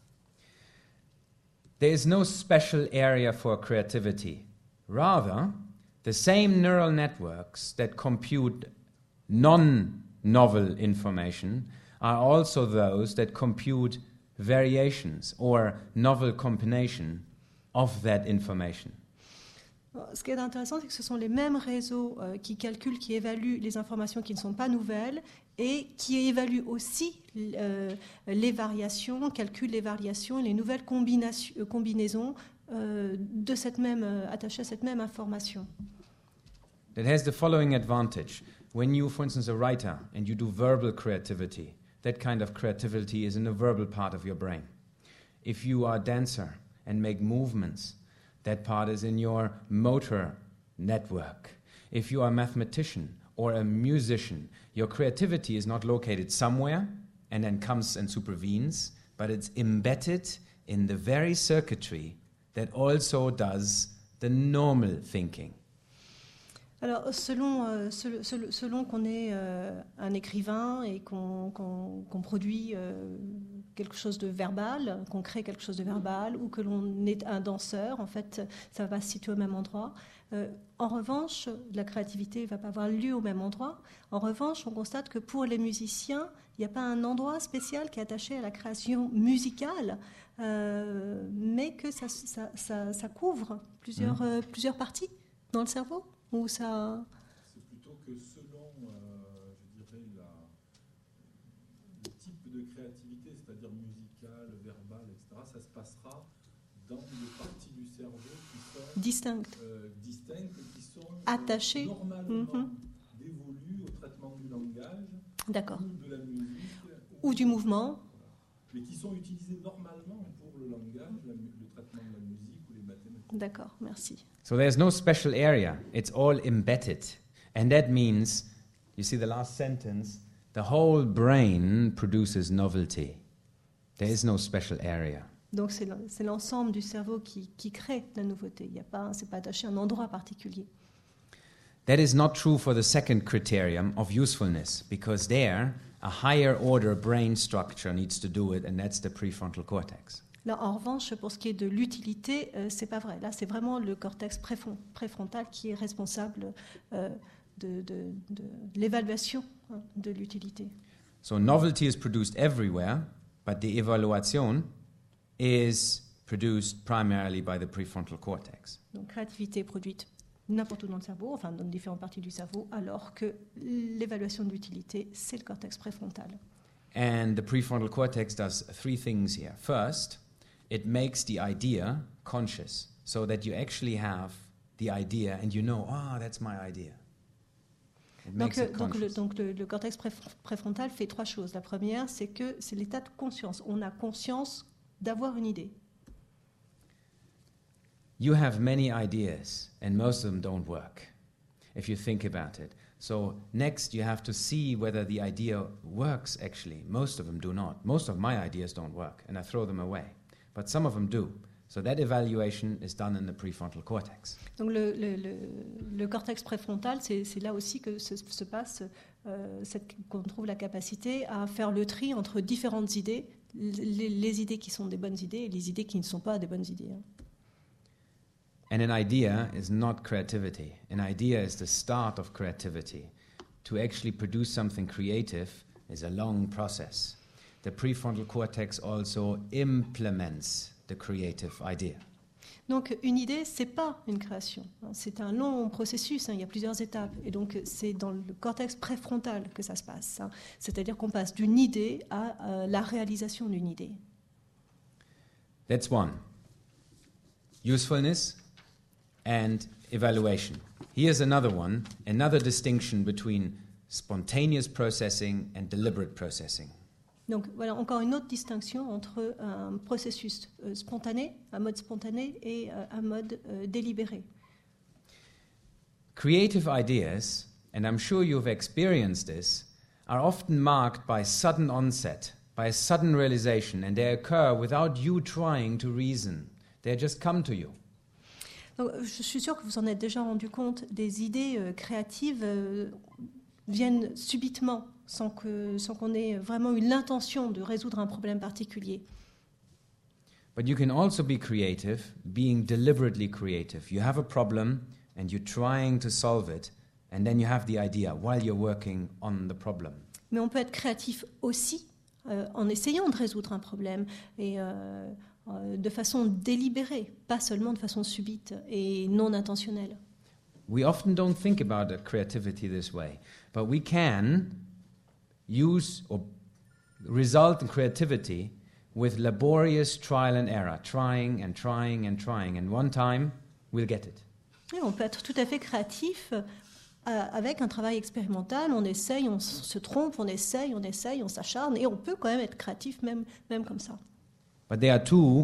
There is no special area for creativity. Rather, the same neural networks that compute non-novel information are also those that compute variations or novel combination of that information. Ce qui est intéressant, c'est que ce sont les mêmes réseaux qui calculent, qui évaluent les informations qui ne sont pas nouvelles et qui évaluent aussi les variations, calculent les variations et les nouvelles combinaisons de cette même, attachées à cette même information. That has the following advantage. When you, for instance, a writer and you do verbal creativity, that kind of creativity is in the verbal part of your brain. If you are a dancer and make movements, that part is in your motor network. If you are a mathematician or a musician, your creativity is not located somewhere and then comes and supervenes, but it's embedded in the very circuitry that also does the normal thinking. Alors, selon qu'on est un écrivain et qu'on produit quelque chose de verbal, qu'on crée quelque chose de verbal, ou que l'on est un danseur, en fait, ça va se situer au même endroit. En revanche, la créativité ne va pas avoir lieu au même endroit. En revanche, on constate que pour les musiciens, il n'y a pas un endroit spécial qui est attaché à la création musicale, mais que ça couvre plusieurs parties dans le cerveau. Ou ça... C'est plutôt que selon, je dirais, le type de créativité, c'est-à-dire musicale, verbale, ça se passera dans des parties du cerveau qui sont Distinctes, distinctes, qui sont attachées. normalement dévolues au traitement du langage D'accord. ou de la musique, Ou du mouvement. mais qui sont utilisées normalement pour le langage, le traitement de la musique ou les mathématiques. D'accord, merci. So there's no special area. It's all embedded. And that means, you see the last sentence, the whole brain produces novelty. There is no special area. Donc c'est l'ensemble du cerveau qui crée la nouveauté. C'est pas attaché à un endroit particulier. That is not true for the second criterion of usefulness, because there, a higher order brain structure needs to do it, and that's the prefrontal cortex. Là, en revanche, pour ce qui est de l'utilité, c'est pas vrai. Là, c'est vraiment le cortex préfrontal qui est responsable de l'évaluation de l'utilité. So novelty is produced everywhere, but the evaluation is produced primarily by the prefrontal cortex. Donc, créativité est produite n'importe où dans le cerveau, enfin dans différentes parties du cerveau, alors que l'évaluation de l'utilité, c'est le cortex préfrontal. And the prefrontal cortex does three things here. First, it makes the idea conscious, so that you actually have the idea and you know, that's my idea. It makes it conscious. Donc le cortex préfrontal fait trois choses. La première, c'est que c'est l'état de conscience. On a conscience d'avoir une idée. You have many ideas, and most of them don't work, if you think about it. So next you have to see whether the idea works actually. Most of them do not. Most of my ideas don't work, and I throw them away. But some of them do. So that evaluation is done in the prefrontal cortex. Donc le cortex préfrontal, c'est là aussi que se passe, qu'on trouve la capacité à faire le tri entre différentes idées, les idées qui sont des bonnes idées et les idées qui ne sont pas des bonnes idées. And an idea is not creativity. An idea is the start of creativity. To actually produce something creative is a long process. The prefrontal cortex also implements the creative idea. Donc une idée, c'est pas une création. C'est un long processus, il y a plusieurs étapes. Et donc c'est dans le cortex préfrontal que ça se passe. C'est-à-dire qu'on passe d'une idée à la réalisation d'une idée. That's one. Usefulness and evaluation. Here's another one, another distinction between spontaneous processing and deliberate processing. Donc voilà encore une autre distinction entre un processus spontané, un mode spontané et un mode délibéré. Creative ideas, and I'm sure you've experienced this, are often marked by sudden onset, by a sudden realization, and they occur without you trying to reason. They just come to you. Donc, je suis sûre que vous en êtes déjà rendu compte, des idées créatives viennent subitement, sans qu'on ait vraiment eu l'intention de résoudre un problème particulier. But you can also be creative, being deliberately creative. You have a problem and you're trying to solve it, and then you have the idea while you're working on the problem. Mais on peut être créatif aussi en essayant de résoudre un problème et de façon délibérée, pas seulement de façon subite et non intentionnelle. We often don't think about creativity this way, but we can use or result in creativity with laborious trial and error, trying and trying and trying, and one time we'll get it. Et on peut être tout à fait créatif avec un travail expérimental, on essaye, on se trompe, on essaye, on s'acharne, et on peut quand même être créatif même comme ça. But there are two,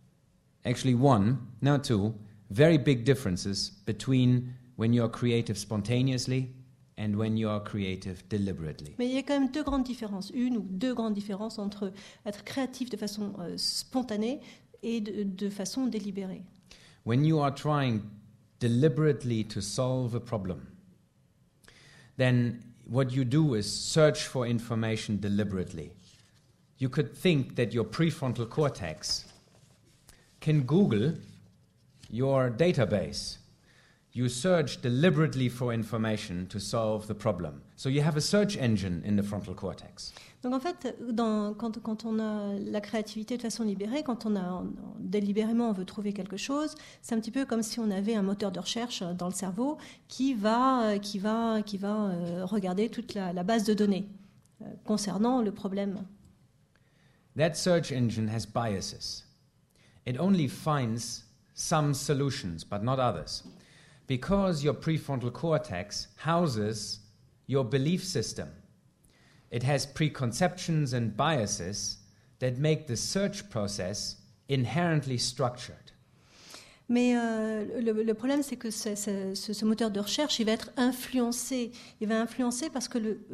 very big differences between when you're creative spontaneously and when you're creative deliberately. Mais il y a quand même deux grandes différences, une ou deux grandes différences entre être créatif de façon spontanée et de façon délibérée. When you are trying deliberately to solve a problem, then what you do is search for information deliberately. You could think that your prefrontal cortex can Google your database. You search deliberately for information to solve the problem. So you have a search engine in the frontal cortex. Donc en fait, quand on a la créativité de façon libérée, quand délibérément on veut trouver quelque chose, c'est un petit peu comme si on avait un moteur de recherche dans le cerveau qui va regarder toute la base de données concernant le problème. That search engine has biases. it only finds some solutions, but not others. Because your prefrontal cortex houses your belief system. It has preconceptions and biases that make the search process inherently structured. Mais le problème, c'est que ce moteur de recherche, il va être influencé. Il va influencer parce que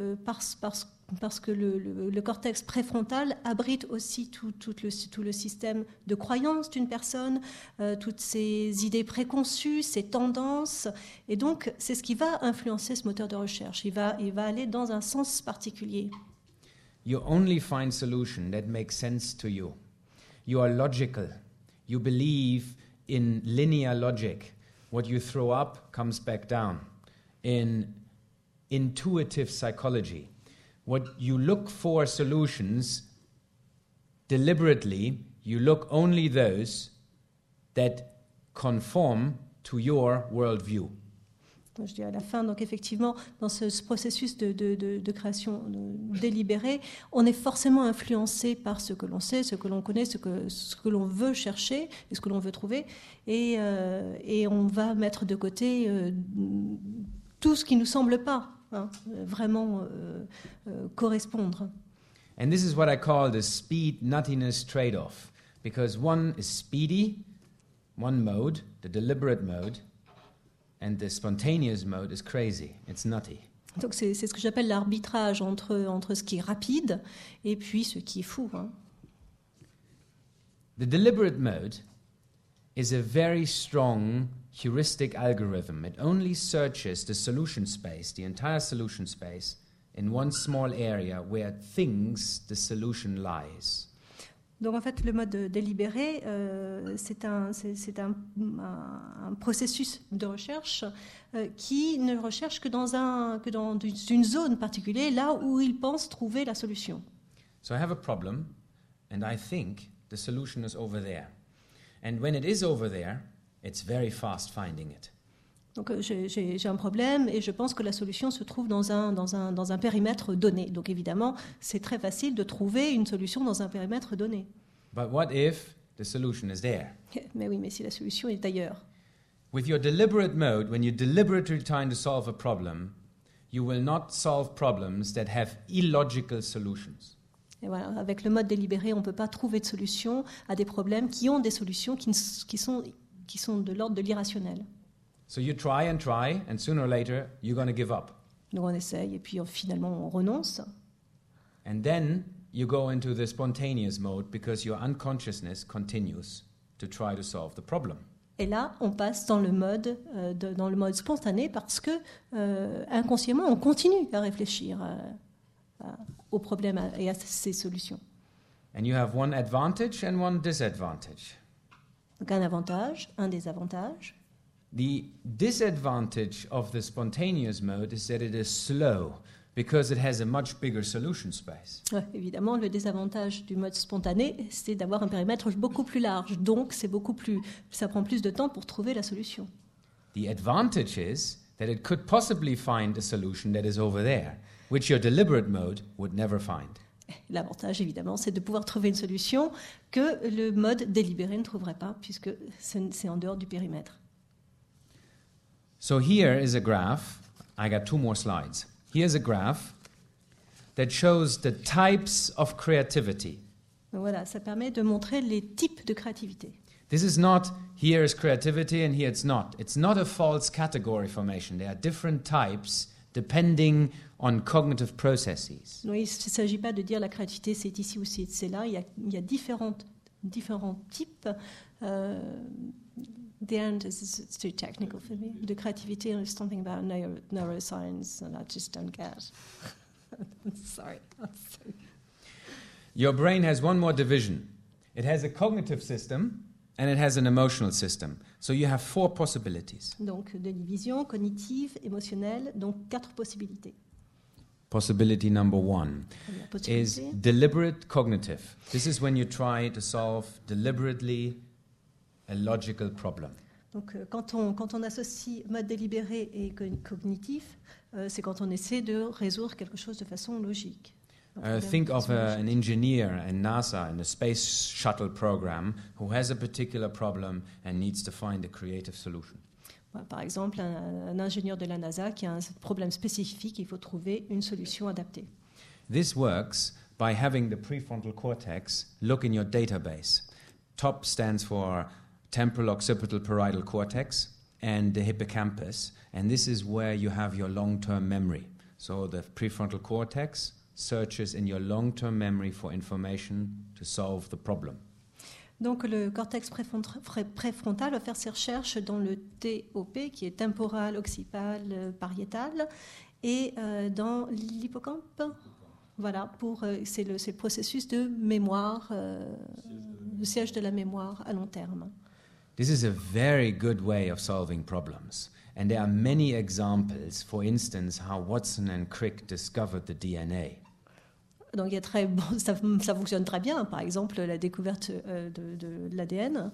le cortex préfrontal abrite aussi tout le système de croyances d'une personne, toutes ses idées préconçues, ses tendances. Et donc, c'est ce qui va influencer ce moteur de recherche. Il va aller dans un sens particulier. You only find solution that makes sense to you. You are logical. You believe in linear logic. What you throw up comes back down. In intuitive psychology, what you look for solutions deliberately, you look only those that conform to your worldview. Je dis à la fin, donc effectivement, dans ce processus de création délibérée, on est forcément influencé par ce que l'on sait, ce que l'on connaît, ce que l'on veut chercher et ce que l'on veut trouver, et on va mettre de côté tout ce qui ne nous semble pas vraiment correspondre. And this is what I call the speed-nuttiness trade-off, because one is speedy, one mode, the deliberate mode, and the spontaneous mode is crazy. It's nutty. Donc c'est ce que j'appelle l'arbitrage entre ce qui est rapide et puis ce qui est fou. The deliberate mode is a very strong heuristic algorithm. It only searches the solution space, the entire solution space, in one small area where it thinks the solution lies. Donc en fait, le mode délibéré, c'est un processus de recherche qui ne recherche que dans une zone particulière, là où il pense trouver la solution. So I have a problem, and I think the solution is over there. And when it is over there, it's very fast finding it. Donc j'ai un problème et je pense que la solution se trouve dans un périmètre donné. Donc évidemment, c'est très facile de trouver une solution dans un périmètre donné. But what if the solution is there? Mais oui, mais si la solution est ailleurs. With your deliberate mode, when you're deliberately trying to solve a problem, you will not solve problems that have illogical solutions. Et voilà, avec le mode délibéré, on ne peut pas trouver de solution à des problèmes qui ont des solutions qui sont de l'ordre de l'irrationnel. So you try, and sooner or later, you're going to give up. Donc on essaye, et puis finalement on renonce. And then you go into the spontaneous mode because your unconsciousness continues to try to solve the problem. Et là, on passe dans le mode spontané parce que inconsciemment, on continue à réfléchir aux problèmes et à ses solutions. And you have one advantage and one disadvantage. Donc un avantage, un désavantage. The disadvantage of the spontaneous mode is that it is slow because it has a much bigger solution space. Ouais, évidemment, le désavantage du mode spontané, c'est d'avoir un périmètre beaucoup plus large. Donc, ça prend plus de temps pour trouver la solution. The advantage is that it could possibly find a solution that is over there, which your deliberate mode would never find. L'avantage, évidemment, c'est de pouvoir trouver une solution que le mode délibéré ne trouverait pas, puisque c'est en dehors du périmètre. So here is a graph. I got 2 more slides. Here's a graph that shows the types of creativity. Donc voilà, ça permet de montrer les types de créativité. This is not here is creativity and here it's not. It's not a false category formation. There are different types depending on cognitive processes. Donc, il ne s'agit pas de dire la créativité c'est ici ou c'est là. Il y a différents types. The end is too technical for me. The creativity is something about neuroscience and I just don't get. I'm sorry. Your brain has one more division. It has a cognitive system and it has an emotional system. So you have 4 possibilities. Donc, de division cognitive, émotionnelle, donc 4 possibilités. Possibility number 1 is possibilité. deliberate cognitive. This is when you try to solve deliberately a logical problem. Donc, quand on associe mode délibéré et cognitif, c'est quand on essaie de résoudre quelque chose de façon logique. Think of an engineer in NASA in the space shuttle program who has a particular problem and needs to find a creative solution. Par exemple, un ingénieur de la NASA qui a un problème spécifique, il faut trouver une solution adaptée. This works by having the prefrontal cortex look in your database. TOP stands for temporal occipital parietal cortex and the hippocampus, and this is where you have your long-term memory. So the prefrontal cortex searches in your long-term memory for information to solve the problem. Donc le cortex préfrontal va faire ses recherches dans le TOP, qui est temporal, occipital, pariétal, et dans l'hippocampe. Voilà, c'est le processus de mémoire, le siège de la mémoire à long terme. This is a very good way of solving problems. And there are many examples, for instance, how Watson and Crick discovered the DNA. Donc ça fonctionne très bien, par exemple la découverte de l'ADN.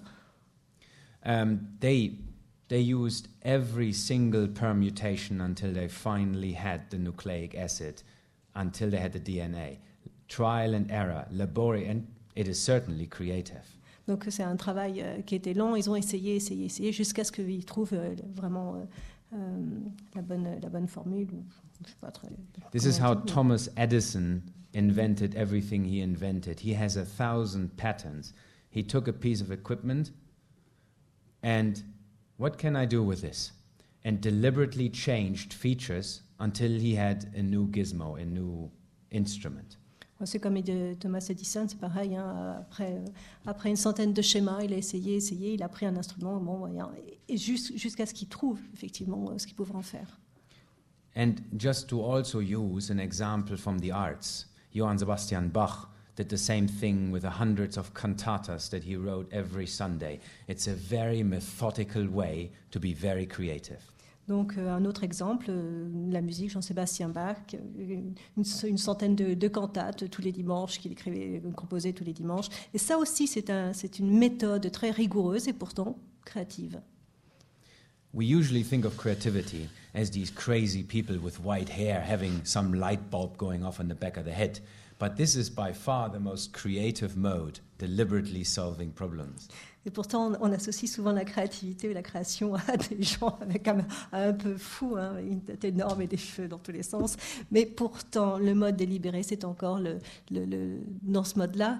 They used every single permutation until they finally had the nucleic acid, until they had the DNA. Trial and error, laborious, and it is certainly creative. Donc c'est un travail qui était long, ils ont essayé jusqu'à ce qu'ils trouvent vraiment la bonne formule. This is how Thomas Edison invented everything he invented. He has 1,000 patents. He took a piece of equipment and what can I do with this? And deliberately changed features until he had a new gizmo, a new instrument. C'est comme Thomas Edison, c'est pareil. Hein, après une centaine de schémas, il a essayé, il a pris un instrument, et jusqu'à ce qu'il trouve effectivement ce qu'il pouvait en faire. And just to also use an example from the arts, Johann Sebastian Bach did the same thing with the hundreds of cantatas that he wrote every Sunday. It's a very methodical way to be very creative. Donc un autre exemple, la musique, Jean-Sébastien Bach, une centaine de cantates tous les dimanches qu'il composait tous les dimanches. Et ça aussi, c'est une méthode très rigoureuse et pourtant créative. We usually think of creativity as these crazy people with white hair having some light bulb going off on the back of the head. But this is by far the most creative mode, deliberately solving problems. Et pourtant, on associe souvent la créativité ou la création à des gens avec un peu fou, hein, une tête énorme et des cheveux dans tous les sens. Mais pourtant, le mode délibéré, c'est encore dans ce mode-là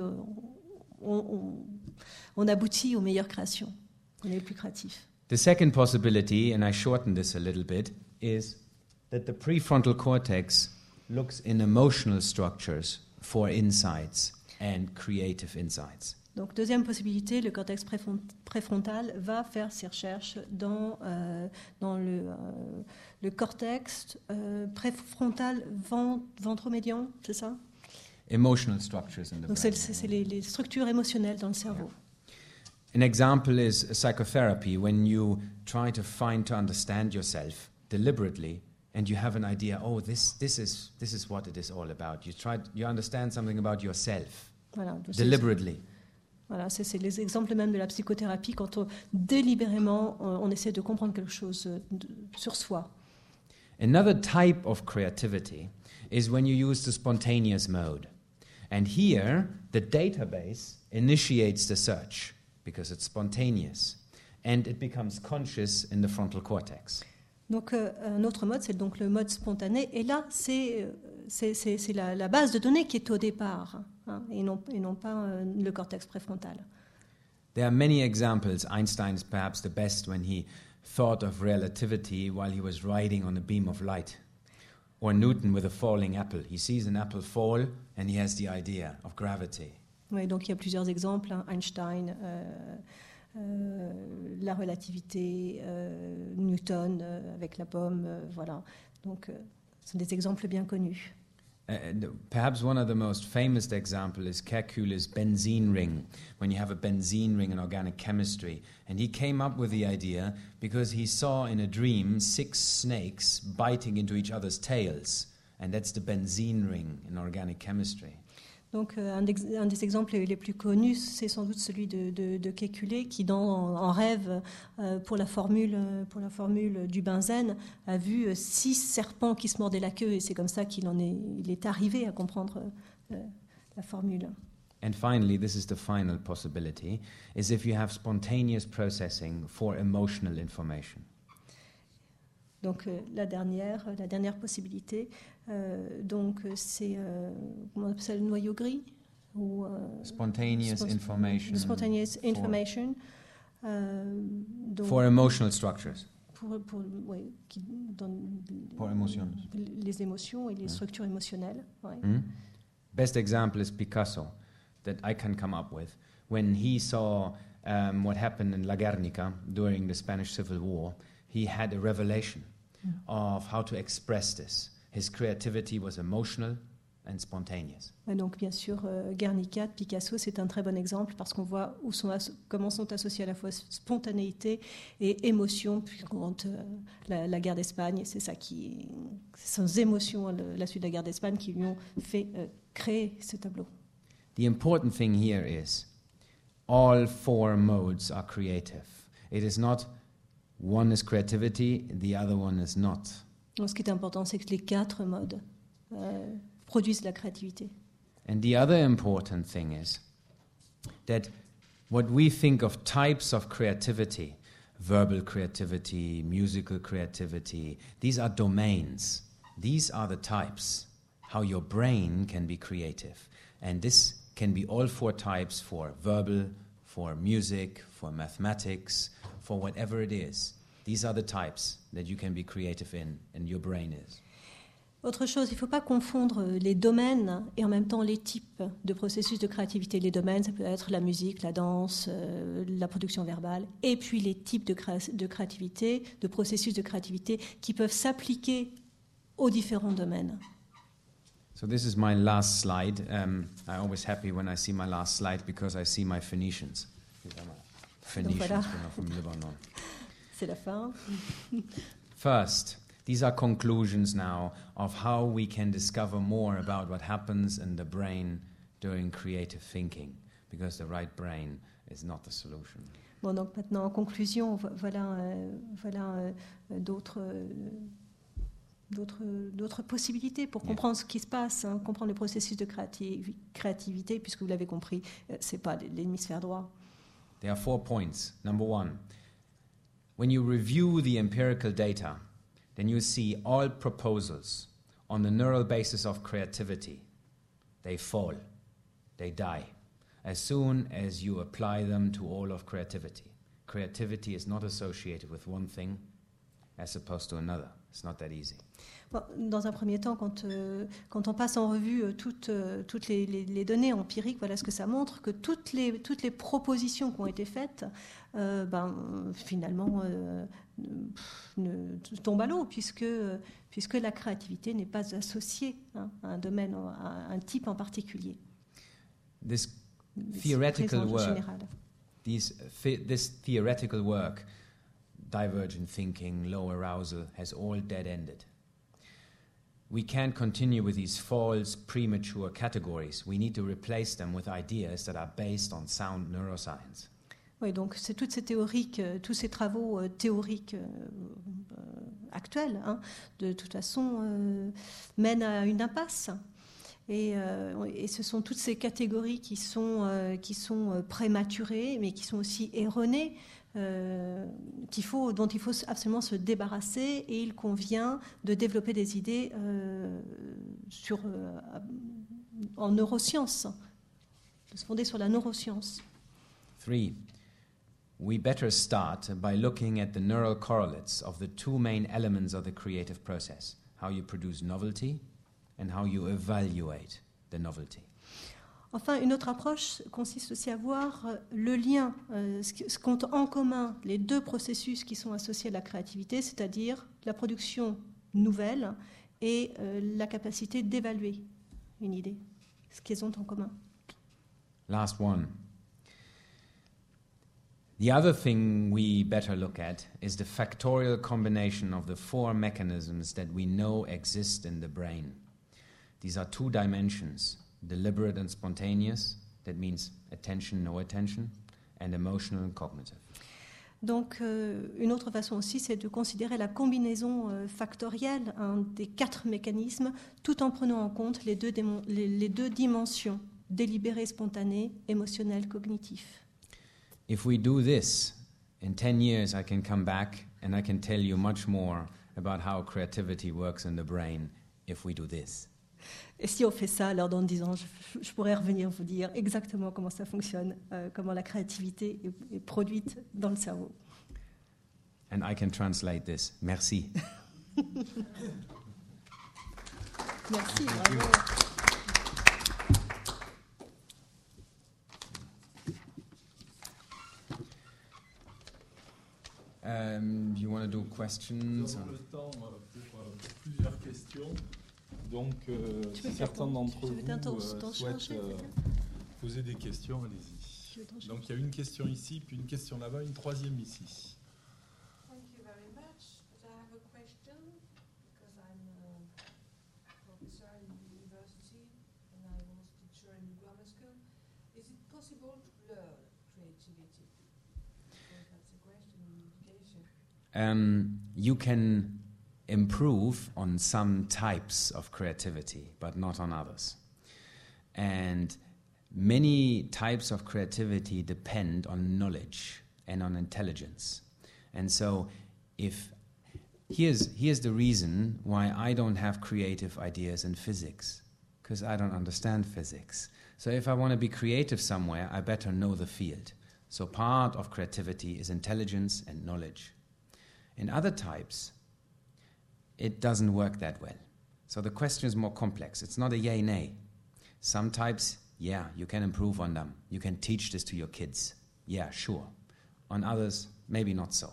qu'on aboutit aux meilleures créations. On est plus créatif. The second possibility, and I shorten this a little bit, is that the prefrontal cortex looks in emotional structures for insights and creative insights. Donc, deuxième possibilité, le cortex préfrontal va faire ses recherches dans le cortex préfrontal ventromédian, c'est ça? Emotional structures in the Donc, brain. c'est les structures émotionnelles dans le cerveau. An example is psychotherapy, when you try to understand yourself deliberately, and you have an idea. Oh, this is what it is all about. You understand something about yourself deliberately. Voilà, c'est les exemples même de la psychothérapie quand délibérément on essaie de comprendre quelque chose sur soi. Another type of creativity is when you use the spontaneous mode. And here, the database initiates the search because it's spontaneous and it becomes conscious in the frontal cortex. Donc un autre mode, c'est donc le mode spontané. Et là, c'est la base de données qui est au départ, hein, et non pas le cortex préfrontal. There are many examples. Einstein is perhaps the best when he thought of relativity while he was riding on a beam of light. Or Newton with a falling apple. He sees an apple fall and he has the idea of gravity. Oui, donc il y a plusieurs exemples, hein, Einstein, la relativité, Newton avec la pomme, voilà. Donc ce sont des exemples bien connus. Perhaps one of the most famous examples is Kekulé's benzene ring, when you have a benzene ring in organic chemistry. And he came up with the idea because he saw in a dream 6 snakes biting into each other's tails. And that's the benzene ring in organic chemistry. Donc un des exemples les plus connus, c'est sans doute celui de Kekulé, qui en rêve pour la formule du benzène a vu 6 serpents qui se mordaient la queue, et c'est comme ça il est arrivé à comprendre la formule. And finally, this is the final possibility, is if you have spontaneous processing for emotional information. Donc la dernière possibilité, c'est comment on appelle ça, le noyau gris ou spontaneous information. Spontaneous information. For emotional structures. Oui, qui donne pour émotions. Les émotions et les structures émotionnelles. Ouais. Best example is Picasso that I can come up with. When he saw what happened in La Guernica during the Spanish Civil War, he had a revelation of how to express this. His creativity was emotional and spontaneous. Et donc, bien sûr, Guernica de Picasso, c'est un très bon exemple parce qu'on voit comment sont associées à la fois spontanéité et émotion. Puis quand la guerre d'Espagne, c'est ces émotions à la suite de la guerre d'Espagne qui lui ont fait créer ce tableau. The important thing here is all 4 modes are creative. It is not one is creativity, the other one is not. Donc, ce qui est important, c'est que les 4 modes produisent la créativité. And the other important thing is that what we think of types of creativity, verbal creativity, musical creativity, these are domains. These are the types, how your brain can be creative. And this can be all 4 types for verbal, for music, for mathematics, for whatever it is. These are the types that you can be creative in, and your brain is. Autre chose, il ne faut pas confondre les domaines et en même temps les types de processus de créativité. Les domaines, ça peut être la musique, la danse, la production verbale, et puis les types de créativité, de processus de créativité qui peuvent s'appliquer aux différents domaines. So this is my last slide. I'm always happy when I see my last slide because I see my Phoenicians. Phoenicians from Lebanon. C'est la fin. First, these are conclusions now of how we can discover more about what happens in the brain during creative thinking, because the right brain is not the solution. Bon, donc maintenant, en conclusion, voilà d'autres possibilités pour comprendre ce qui se passe, comprendre le processus de créativité, puisque vous l'avez compris, c'est pas l'hémisphère droit. There are 4 points. Number 1, when you review the empirical data, then you see all proposals on the neural basis of creativity. They fall, they die, as soon as you apply them to all of creativity. Creativity is not associated with one thing as opposed to another. It's not that easy. Bon, dans un premier temps, quand on passe en revue toutes les données empiriques, voilà ce que ça montre, que toutes les propositions qui ont été faites, finalement, tombent à l'eau, puisque la créativité n'est pas associée à un domaine, à un type en particulier. This theoretical work, divergent thinking, low arousal, has all dead-ended. We can't continue with these false, premature categories. We need to replace them with ideas that are based on sound neuroscience. Oui, donc c'est toutes ces théories, tous ces travaux théoriques actuels, de toute façon, mènent à une impasse. Et ce sont toutes ces catégories qui sont prématurées, mais qui sont aussi erronées, dont il faut absolument se débarrasser, et il convient de développer des idées en neurosciences, de se fonder sur la neuroscience. 3. We better start by looking at the neural correlates of the 2 main elements of the creative process, how you produce novelty and how you evaluate the novelty. Enfin, une autre approche consiste aussi à voir le lien, ce qu'ont en commun les 2 processus qui sont associés à la créativité, c'est-à-dire la production nouvelle et la capacité d'évaluer une idée, ce qu'ils ont en commun. Last one. The other thing we better look at is the factorial combination of the 4 mechanisms that we know exist in the brain. These are 2 dimensions: deliberate and spontaneous, that means attention, no attention, and emotional and cognitive. Donc, une autre façon aussi, c'est de considérer la combinaison factorielle des 4 mécanismes, tout en prenant en compte les deux dimensions, délibéré, spontané, émotionnel, cognitif. If we do this, in 10 years I can come back and I can tell you much more about how creativity works in the brain if we do this. Et si on fait ça, alors dans 10 ans, je pourrais revenir vous dire exactement comment ça fonctionne, comment la créativité est produite dans le cerveau. And I can translate this. Merci. Merci. Bravo. You want to do questions? Nous avons le temps pour plusieurs questions. Donc, si certains d'entre vous souhaitent poser des questions, allez-y. Donc, il y a une question ici, puis une question là-bas, une troisième ici. Thank you very much. But I have a question because I'm a professor in the university and I was teacher in grammar school. Is it possible to learn creativity? Because that's a question in education. You can improve on some types of creativity, but not on others. And many types of creativity depend on knowledge and on intelligence. And so here's the reason why I don't have creative ideas in physics, because I don't understand physics. So if I want to be creative somewhere, I better know the field. So part of creativity is intelligence and knowledge. In other types, it doesn't work that well. So the question is more complex. It's not a yay-nay. Some types, yeah, you can improve on them. You can teach this to your kids. Yeah, sure. On others, maybe not so.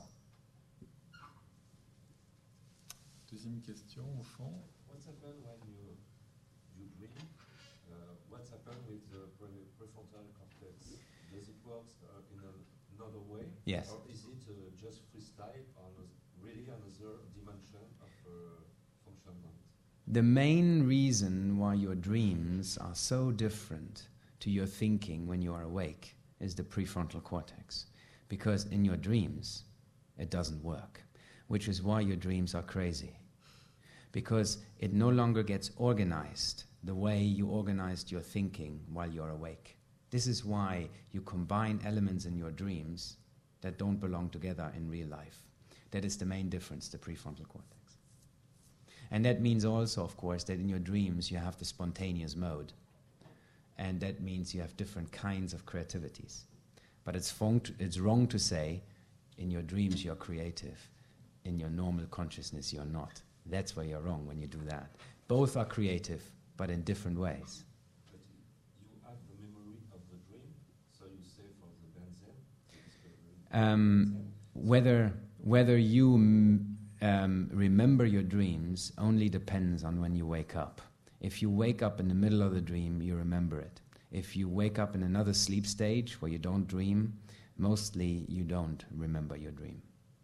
Deuxième question, au fond. What's happened when you dream? What's happened with the prefrontal cortex? Does it work in another way? Yes. Or is it just freestyle on really another dimension of functionment? The main reason why your dreams are so different to your thinking when you are awake is the prefrontal cortex. Because in your dreams, it doesn't work, which is why your dreams are crazy. Because it no longer gets organized the way you organized your thinking while you're awake. This is why you combine elements in your dreams that don't belong together in real life. That is the main difference, the prefrontal cortex. And that means also, of course, that in your dreams you have the spontaneous mode. And that means you have different kinds of creativities. But it's wrong to say, in your dreams you're creative, in your normal consciousness you're not. That's where you're wrong when you do that. Both are creative, but in different ways. But you have the memory of the dream, so you say for the Benzen. Whether you remember your dreams only depends on when you wake up. If you wake up in the middle of the dream, you remember it. If you wake up in another sleep stage where you don't dream, mostly you don't remember your dream.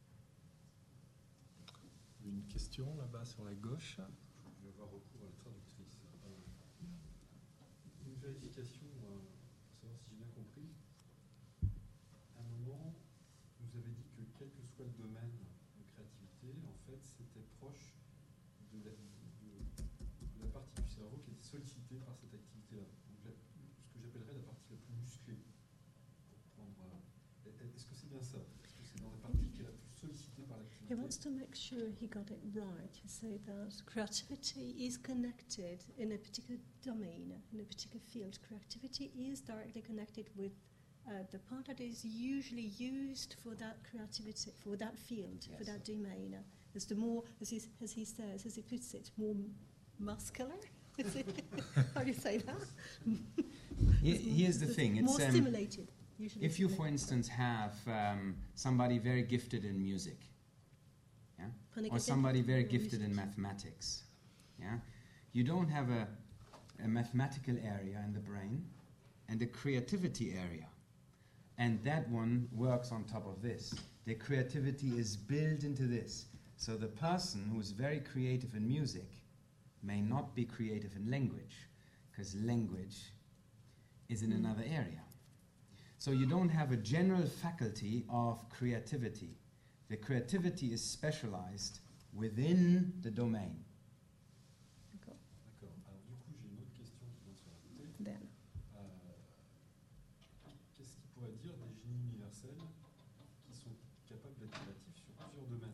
Une question là-bas sur la gauche. Je vais avoir recours à la traductrice. Une vérification pour savoir si j'ai bien compris. À un moment, vous avez dit que quel que soit le domaine de créativité, en fait, c'était proche de la partie du cerveau qui était sollicitée par cette activité-là. Donc, ce que j'appellerais la partie la plus musclée. Est-ce que c'est bien ça? Est-ce que c'est dans la partie qui est la plus sollicitée par l'activité? He wants to make sure he got it right. He said that creativity is connected in a particular domain, in a particular field. Creativity is directly connected with the part that is usually used for that creativity, for that field, Yes. for that domain. It's the more, as he says, as he puts it, more muscular. How do you say that? Here's the thing. More stimulated. Usually If you, for stimulated. instance, have somebody very gifted in music, yeah? Prenez Or quelqu'un somebody qui- very gifted in mathematics, yeah? You don't have a mathematical area in the brain and a creativity area. And that one works on top of this. The creativity is built into this. So the person who is very creative in music may not be creative in language, because language is in another area. So you don't have a general faculty of creativity. The creativity is specialized within the domain. D'accord. D'accord. Alors du coup, j'ai une autre question qui vient de se rajouter. Then. Qu'est-ce qu'il pourrait dire des génies universels qui sont capables d'être créatifs sur plusieurs domaines?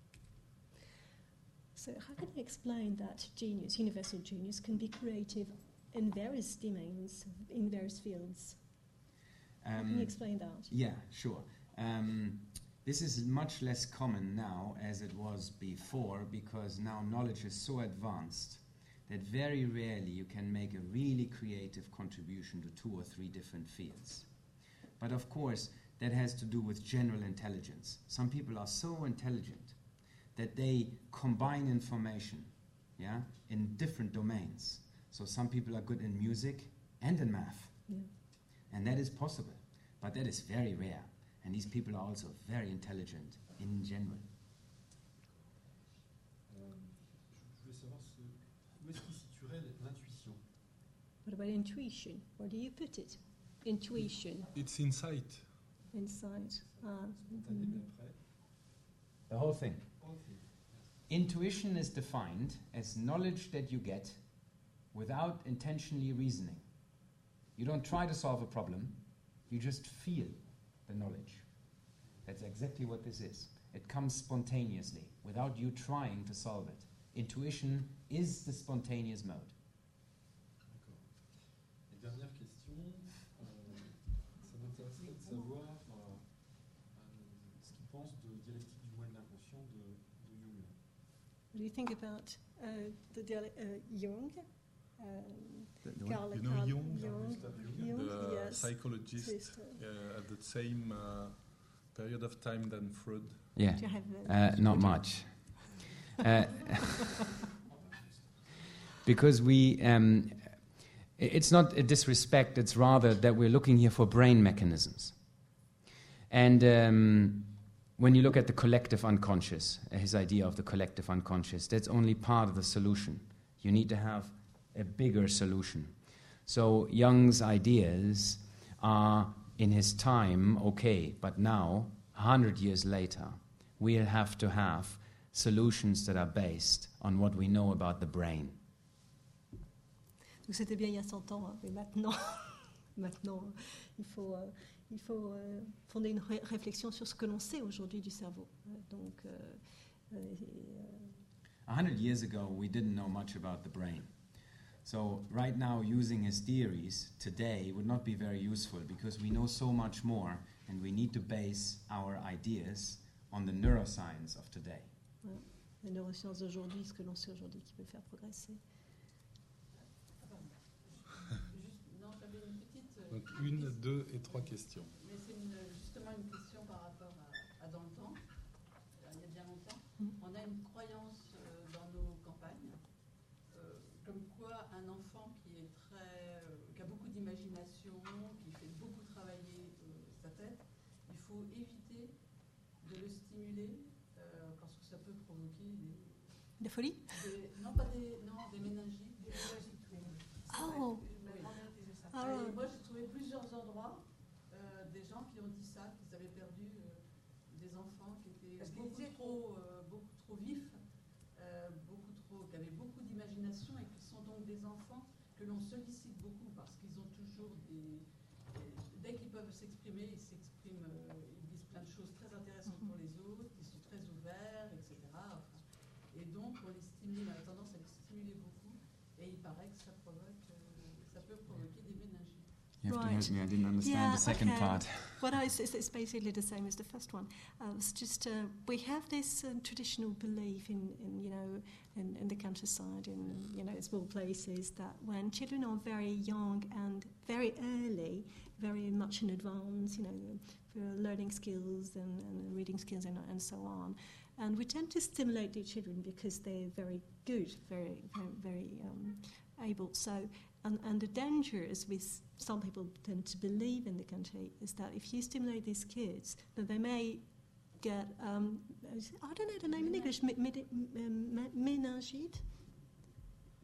So how can you explain that genius, universal genius, can be creative in various domains, in various fields? How can you explain that? Yeah, sure. This is much less common now as it was before, because now knowledge is so advanced that very rarely you can make a really creative contribution to 2 or 3 different fields. But of course, that has to do with general intelligence. Some people are so intelligent that they combine information, yeah, in different domains. So some people are good in music and in math. Yeah. And that is possible, but that is very rare. And these people are also very intelligent in general. Je voulais savoir où est-ce qu'il situerait l'intuition? What about intuition? Where do you put it? Intuition, It's insight. insight. Spontané, mais après. The whole thing. All things. Intuition is defined as knowledge that you get without intentionally reasoning. You don't try to solve a problem, you just feel the knowledge. That's exactly what this is. It comes spontaneously, without you trying to solve it. Intuition is the spontaneous mode. D'accord. Et dernière question, ça m'intéresserait de savoir ce qu'il pense de dialectique du moi et de l'inconscient de Jung. What do you think about Jung? Carl You know Jung? Jung, The yes. psychologist at the same period of time than Freud. Yeah, Do you have not much. Because it's not a disrespect, it's rather that we're looking here for brain mechanisms. And when you look at the collective unconscious, his idea of the collective unconscious, that's only part of the solution. You need to have a bigger solution. So Jung's ideas are, in his time, okay, but now, 100 years later, we'll have to have solutions that are based on what we know about the brain. Donc c'était bien il y a 100 ans, hein, mais maintenant, maintenant il faut fonder une réflexion sur ce que l'on sait aujourd'hui du cerveau. Donc, 100 years ago, we didn't know much about the brain. So right now, using his theories today would not be very useful because we know so much more and we need to base our ideas on the neuroscience of today. voilà, les neurosciences d'aujourd'hui, ce que l'on sait aujourd'hui qui peut faire progresser. Non, j'avais une petite. Donc 1, 2 et 3 questions. Mais c'est justement une question par rapport à dans le temps, il y a bien longtemps. On a une croyance dans nos campagnes, comme quoi un enfant qui a beaucoup d'imagination, qui fait beaucoup travailler sa tête, il faut éviter de le stimuler parce que ça peut provoquer De folie? des méningites. Oh. Et moi, j'ai trouvé plusieurs endroits des gens qui ont dit ça, qu'ils avaient perdu des enfants qui étaient beaucoup trop vifs, qui avaient beaucoup d'imagination et qui sont donc des enfants que l'on sollicite beaucoup parce qu'ils ont toujours dès qu'ils peuvent s'exprimer, ils s'expriment, ils disent plein de choses très intéressantes pour les autres, ils sont très ouverts, etc. Enfin, et donc, on on a tendance à les stimuler beaucoup et il paraît que ça peut provoquer des méningites. You have to Right. help me, I didn't understand the second okay. part. Well, no, it's basically the same as the first one. It's just we have this traditional belief in the countryside, in small places, that when children are very young and very early, very much in advance, for learning skills and reading skills and so on, and we tend to stimulate the children because they're very good, very able. So. And the danger is some people tend to believe in the country is that if you stimulate these kids, that they may get, I don't know the name in English, meningite?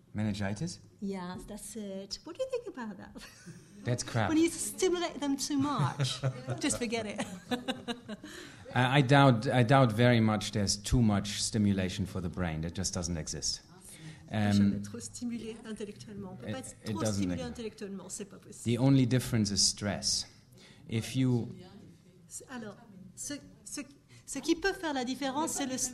Meningitis? Yes, that's it. What do you think about that? That's crap. When you stimulate them too much, just forget it. I doubt very much there's too much stimulation for the brain. That just doesn't exist. Jamais trop stimulé intellectuellement. On peut pas être it trop doesn't stimulé exist. intellectuellement, c'est pas possible. The only difference is stress. If you Alors, ce qui peut faire la différence,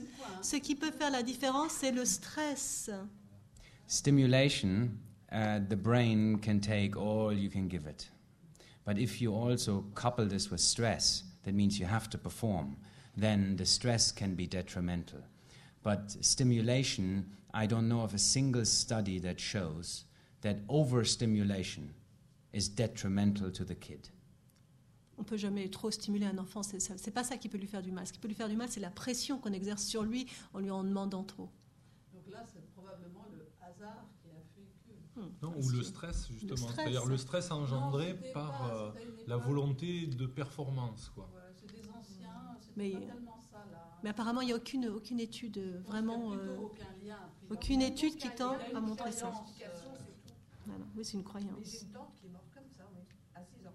c'est le stress. stimulation, the brain can take all you can give it. But if you also couple this with stress, that means you have to perform, then the stress can be detrimental. But stimulation, I don't know of a single study that shows that overstimulation is detrimental to the kid. On peut jamais trop stimuler un enfant, c'est pas ça qui peut lui faire du mal. Ce qui peut lui faire du mal, c'est la pression qu'on exerce sur lui en lui en demandant trop. Donc là, c'est probablement le hasard qui a fait que... Non, ou le stress, justement. C'est-à-dire le stress engendré Non, c'était par pas- c'était une la époque- volonté de performance, quoi. Voilà, c'est des anciens, c'était Mais- pas tellement ça là. Mais apparemment, il n'y a aucune étude vraiment... Il y a plutôt aucun lien, a priori. aucune étude qui tend Il y a à une montrer ça. croyance, Voilà. Oui, c'est une Mais croyance. j'ai une tante qui est morte comme ça, oui, à 6 ans.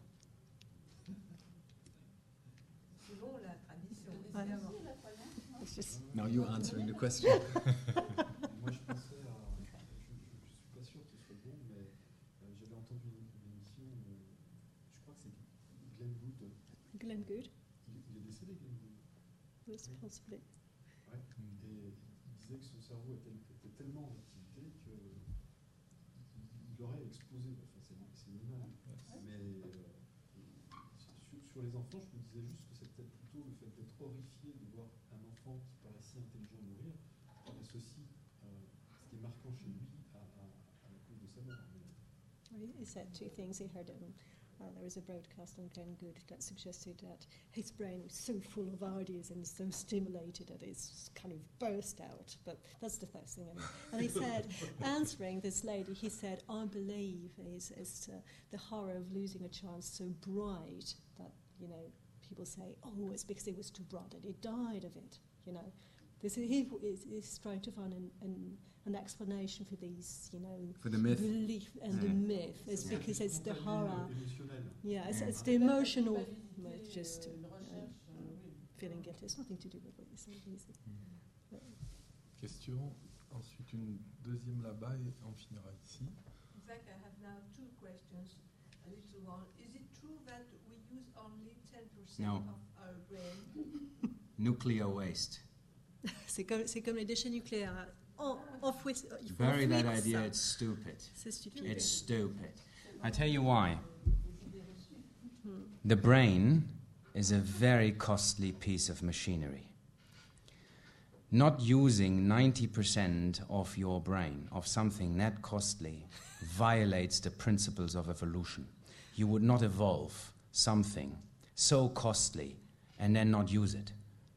Selon la tradition. Ouais. évidemment. la croyance, non C'est juste- Now you're answering the question. Moi, je pensais à. Je suis pas sûr que ce soit bon, mais j'avais entendu une émission. Je crois que c'est Glenn Gould. Glenn Good, Il est décédé, Glenn Gould. yes, possibly. Ouais. Et il disait que son cerveau était tellement en activité qu'il aurait explosé. Enfin, c'est une image. Mais sur les enfants, je me disais juste que c'est peut-être plutôt le fait d'être horrifié de voir un enfant qui paraît si intelligent mourir, qu'on associe ce qui est marquant chez lui à la cause de sa mort. He said two things. He heard there was a broadcast on Glenn Good that suggested that his brain was so full of ideas and so stimulated that it's kind of burst out. But that's the first thing. And he said, answering this lady, he said, I believe is the horror of losing a chance so bright that, people say, oh, it's because it was too bright and he died of it, He's trying to find an explanation for these, For the myth. belief and the myth. It's because it's the horror. Émotionnel. Yeah, it's the emotional, Culpabilité, just une recherche, oui. feeling guilty. It's nothing to do with what you said. Easy. Question. Ensuite, une deuxième là-bas et on finira ici. In fact, I have now two questions. A little one. Is it true that we use only 10% No. of our brain? Nuclear waste. C'est comme les déchets nucléaires. Il faut Bury that enfouir idea, ça. it's stupid. C'est stupide. It's stupid. I tell you why. The brain is a very costly piece of machinery. Not using 90% of your brain, of something that costly, violates the principles of evolution. You would not evolve something so costly and then not use it.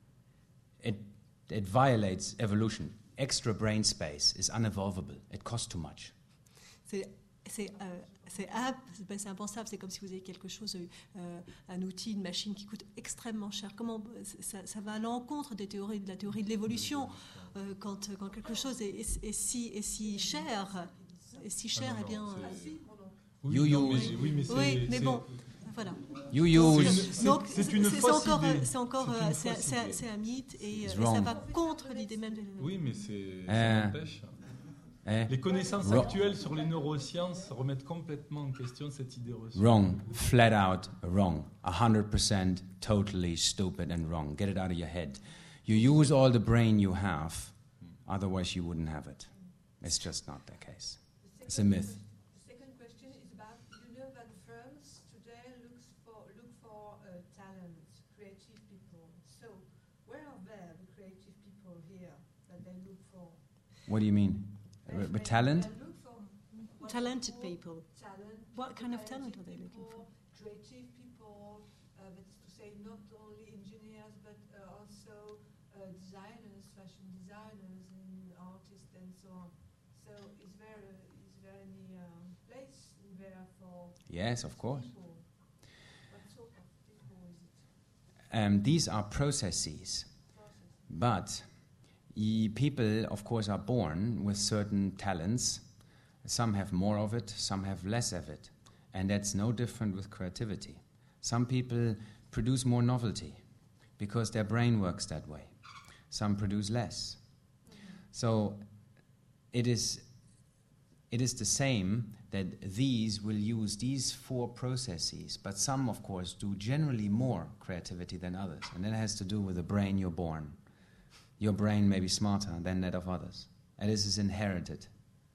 It violates evolution. Extra brain space is unevolvable. It costs too much. C'est impensable. C'est comme si vous avez quelque chose, un outil, une machine qui coûte extrêmement cher. Comment ça va à l'encontre de la théorie de l'évolution quand quelque chose est si cher, eh bien. Oui, You non, use- mais c'est- Oui, mais c'est- bon, voilà. You use Donc c'est une fausse idée. c'est encore, C'est une fausse idée. c'est un mythe et It's ça wrong. va contre l'idée même de l'évolution. Oui, mais ça n'empêche. Les connaissances Wrong. actuelles sur les neurosciences remettent complètement en question cette idée reçue. Wrong, flat out wrong. 100% totally stupid and wrong. Get it out of your head. You use all the brain you have, otherwise you wouldn't have it. It's just not the case. It's a myth. The second question is about, that firms today look for talent, creative people. So, where are there, the creative people here that they look for? What do you mean? With talent? They look for Talented people. talent. What kind of talent creative are they looking people, Creative people, that is to say, not only engineers but also designers, fashion designers, and artists, and so on. So, is there any place in there for Yes, of course. people? What sort of people is it? These are processes, but people, of course, are born with certain talents, Some have more of it, some have less of it. And that's no different with creativity. Some people produce more novelty because their brain works that way. Some produce less. So it is the same that these will use these 4 processes, but some, of course, do generally more creativity than others. And that has to do with the brain you're born. Your brain may be smarter than that of others. And this is inherited.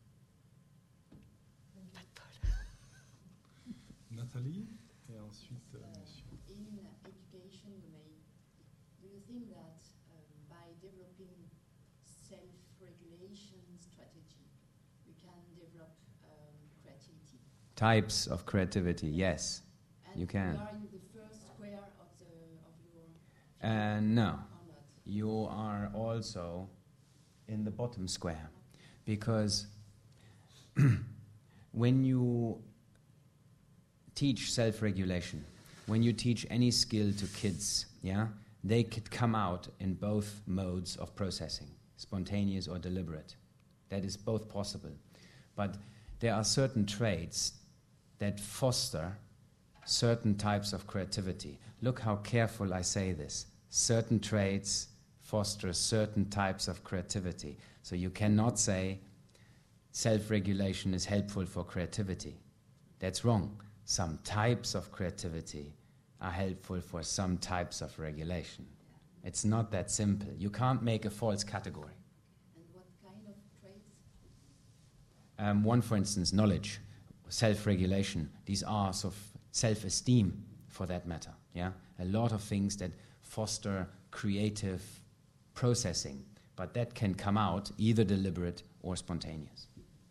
Nathalie, et ensuite monsieur. In education domain, do you think that by developing self-regulation strategy, we can develop creativity? Types of creativity, yes, And you can. you are in the first square of your No, or not? you are also in the bottom square, because when you teach self-regulation, when you teach any skill to kids, they could come out in both modes of processing, spontaneous or deliberate. That is both possible. But there are certain traits that foster certain types of creativity. Look how careful I say this. Certain traits foster certain types of creativity. So you cannot say self-regulation is helpful for creativity. That's wrong. Some types of creativity are helpful for some types of regulation. It's not that simple. You can't make a false category. And what kind of traits? One, for instance, knowledge, self-regulation. These are sort of self-esteem, for that matter. Yeah, a lot of things that foster creative processing, but that can come out either deliberate or spontaneous.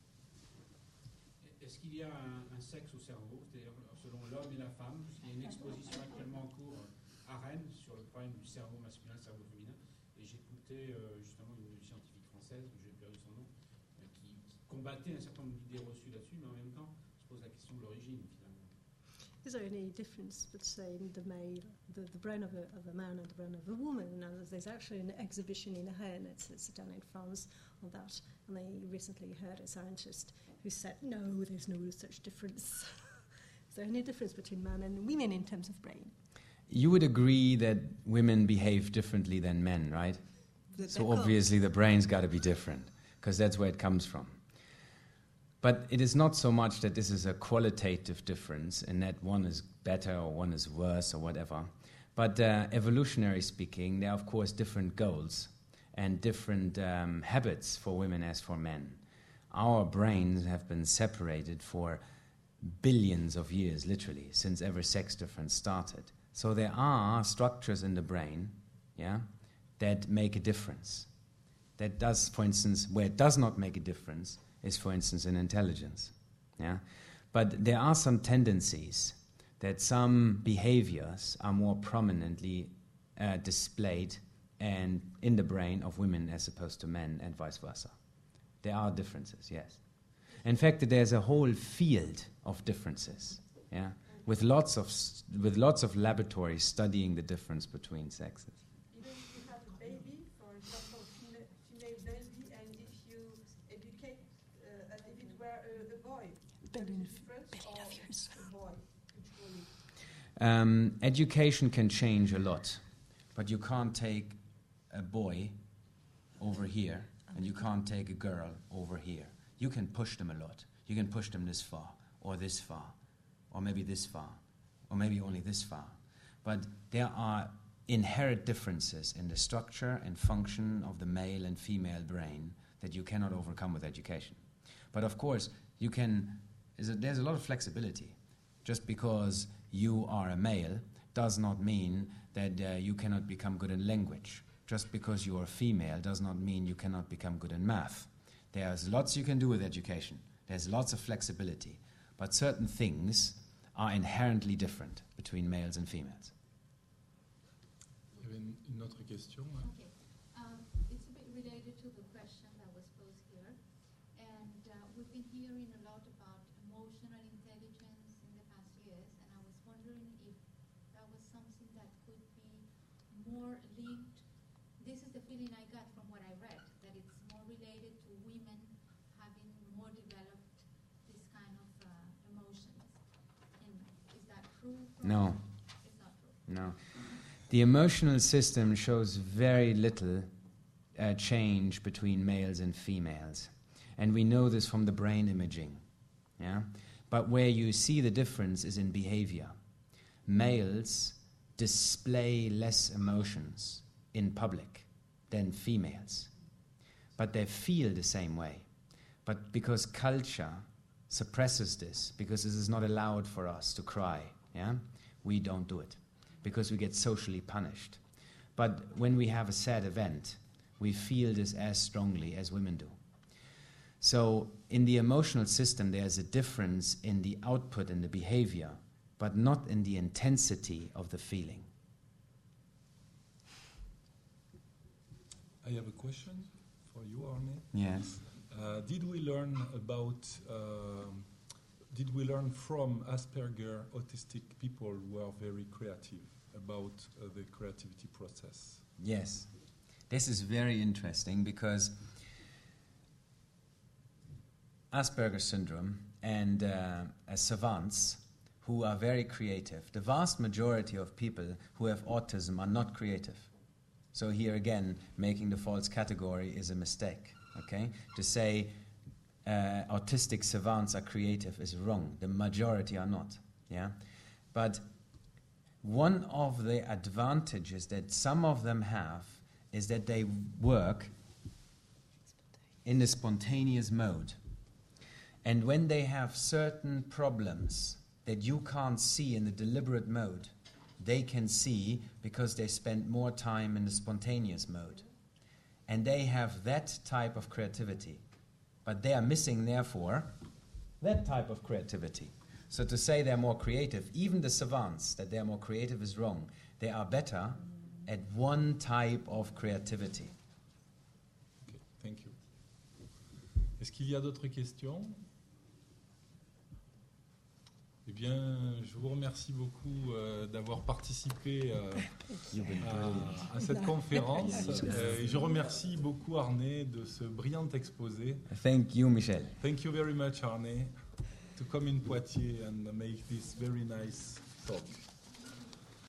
Est-ce qu'il y a un sexe au cerveau, c'est-à-dire selon l'homme et la femme, puisqu'il y a une exposition actuellement en cours à Rennes sur le problème du cerveau masculin, cerveau féminin, et j'écoutais justement une scientifique française, j'ai perdu son nom, qui combattait un certain nombre d'idées reçues là-dessus, mais en même temps se pose la question de l'origine finalement. Is there any difference between the male, the brain of a man and the brain of a woman? Now, there's actually an exhibition in Rennes, it's done in France, on that, and they recently heard a scientist who said, no, there's no such difference. Is there any difference between men and women in terms of brain? You would agree that women behave differently than men, right? So obviously the brain's got to be different, because that's where it comes from. But it is not so much that this is a qualitative difference and that one is better or one is worse or whatever. But evolutionary speaking, there are of course different goals and different habits for women as for men. Our brains have been separated for billions of years, literally, since ever sex difference started. So there are structures in the brain, that make a difference. That does, for instance, where it does not make a difference is, for instance, in intelligence. But there are some tendencies that some behaviors are more prominently displayed and in the brain of women as opposed to men and vice versa. There are differences, yes. In fact, there's a whole field of differences, with lots of laboratories studying the difference between sexes. Even if you have a baby, for example, female baby, and if you educate, if it were a boy, a boy, culturally. Education can change a lot, but you can't take a boy over here and you can't take a girl over here. You can push them a lot. You can push them this far, or maybe this far, or maybe only this far. But there are inherent differences in the structure and function of the male and female brain that you cannot overcome with education. But of course, there's a lot of flexibility. Just because you are a male does not mean that you cannot become good in language. Just because you are female does not mean you cannot become good in math. There's lots you can do with education. There's lots of flexibility. But certain things are inherently different between males and females. Il y avait une autre question. Okay. It's a bit related to the question that was posed here. And we've been hearing a lot about emotional intelligence in the past years, and I was wondering if that was something that could be more linked. This is the feeling I got from what I read, that it's more related to women having more developed true? No. It's not true. No. The emotional system shows very little change between males and females. And we know this from the brain imaging. Yeah? But where you see the difference is in behavior. Males display less emotions in public than females. But they feel the same way. But because culture suppresses this, because this is not allowed for us to cry, yeah, we don't do it, because we get socially punished. But when we have a sad event, we feel this as strongly as women do. So in the emotional system, there's a difference in the output and the behavior, but not in the intensity of the feeling. I have a question for you, Arne. Yes. Did we learn from Asperger autistic people who are very creative about the creativity process? Yes. This is very interesting because Asperger syndrome and savants who are very creative, the vast majority of people who have autism are not creative. So here again, making the false category is a mistake. Okay? To say autistic savants are creative is wrong. The majority are not. Yeah? But one of the advantages that some of them have is that they work in the spontaneous mode. And when they have certain problems that you can't see in the deliberate mode, they can see because they spend more time in the spontaneous mode. And they have that type of creativity. But they are missing, therefore, that type of creativity. So to say they're more creative, even the savants, that they're more creative is wrong. They are better at one type of creativity. Okay, thank you. Est-ce qu'il y a d'autres questions? Eh bien, je vous remercie beaucoup d'avoir participé à cette conférence. Et je remercie beaucoup Arne de ce brillant exposé. Thank you, Michel. Thank you very much, Arne, to come in Poitiers and make this very nice talk.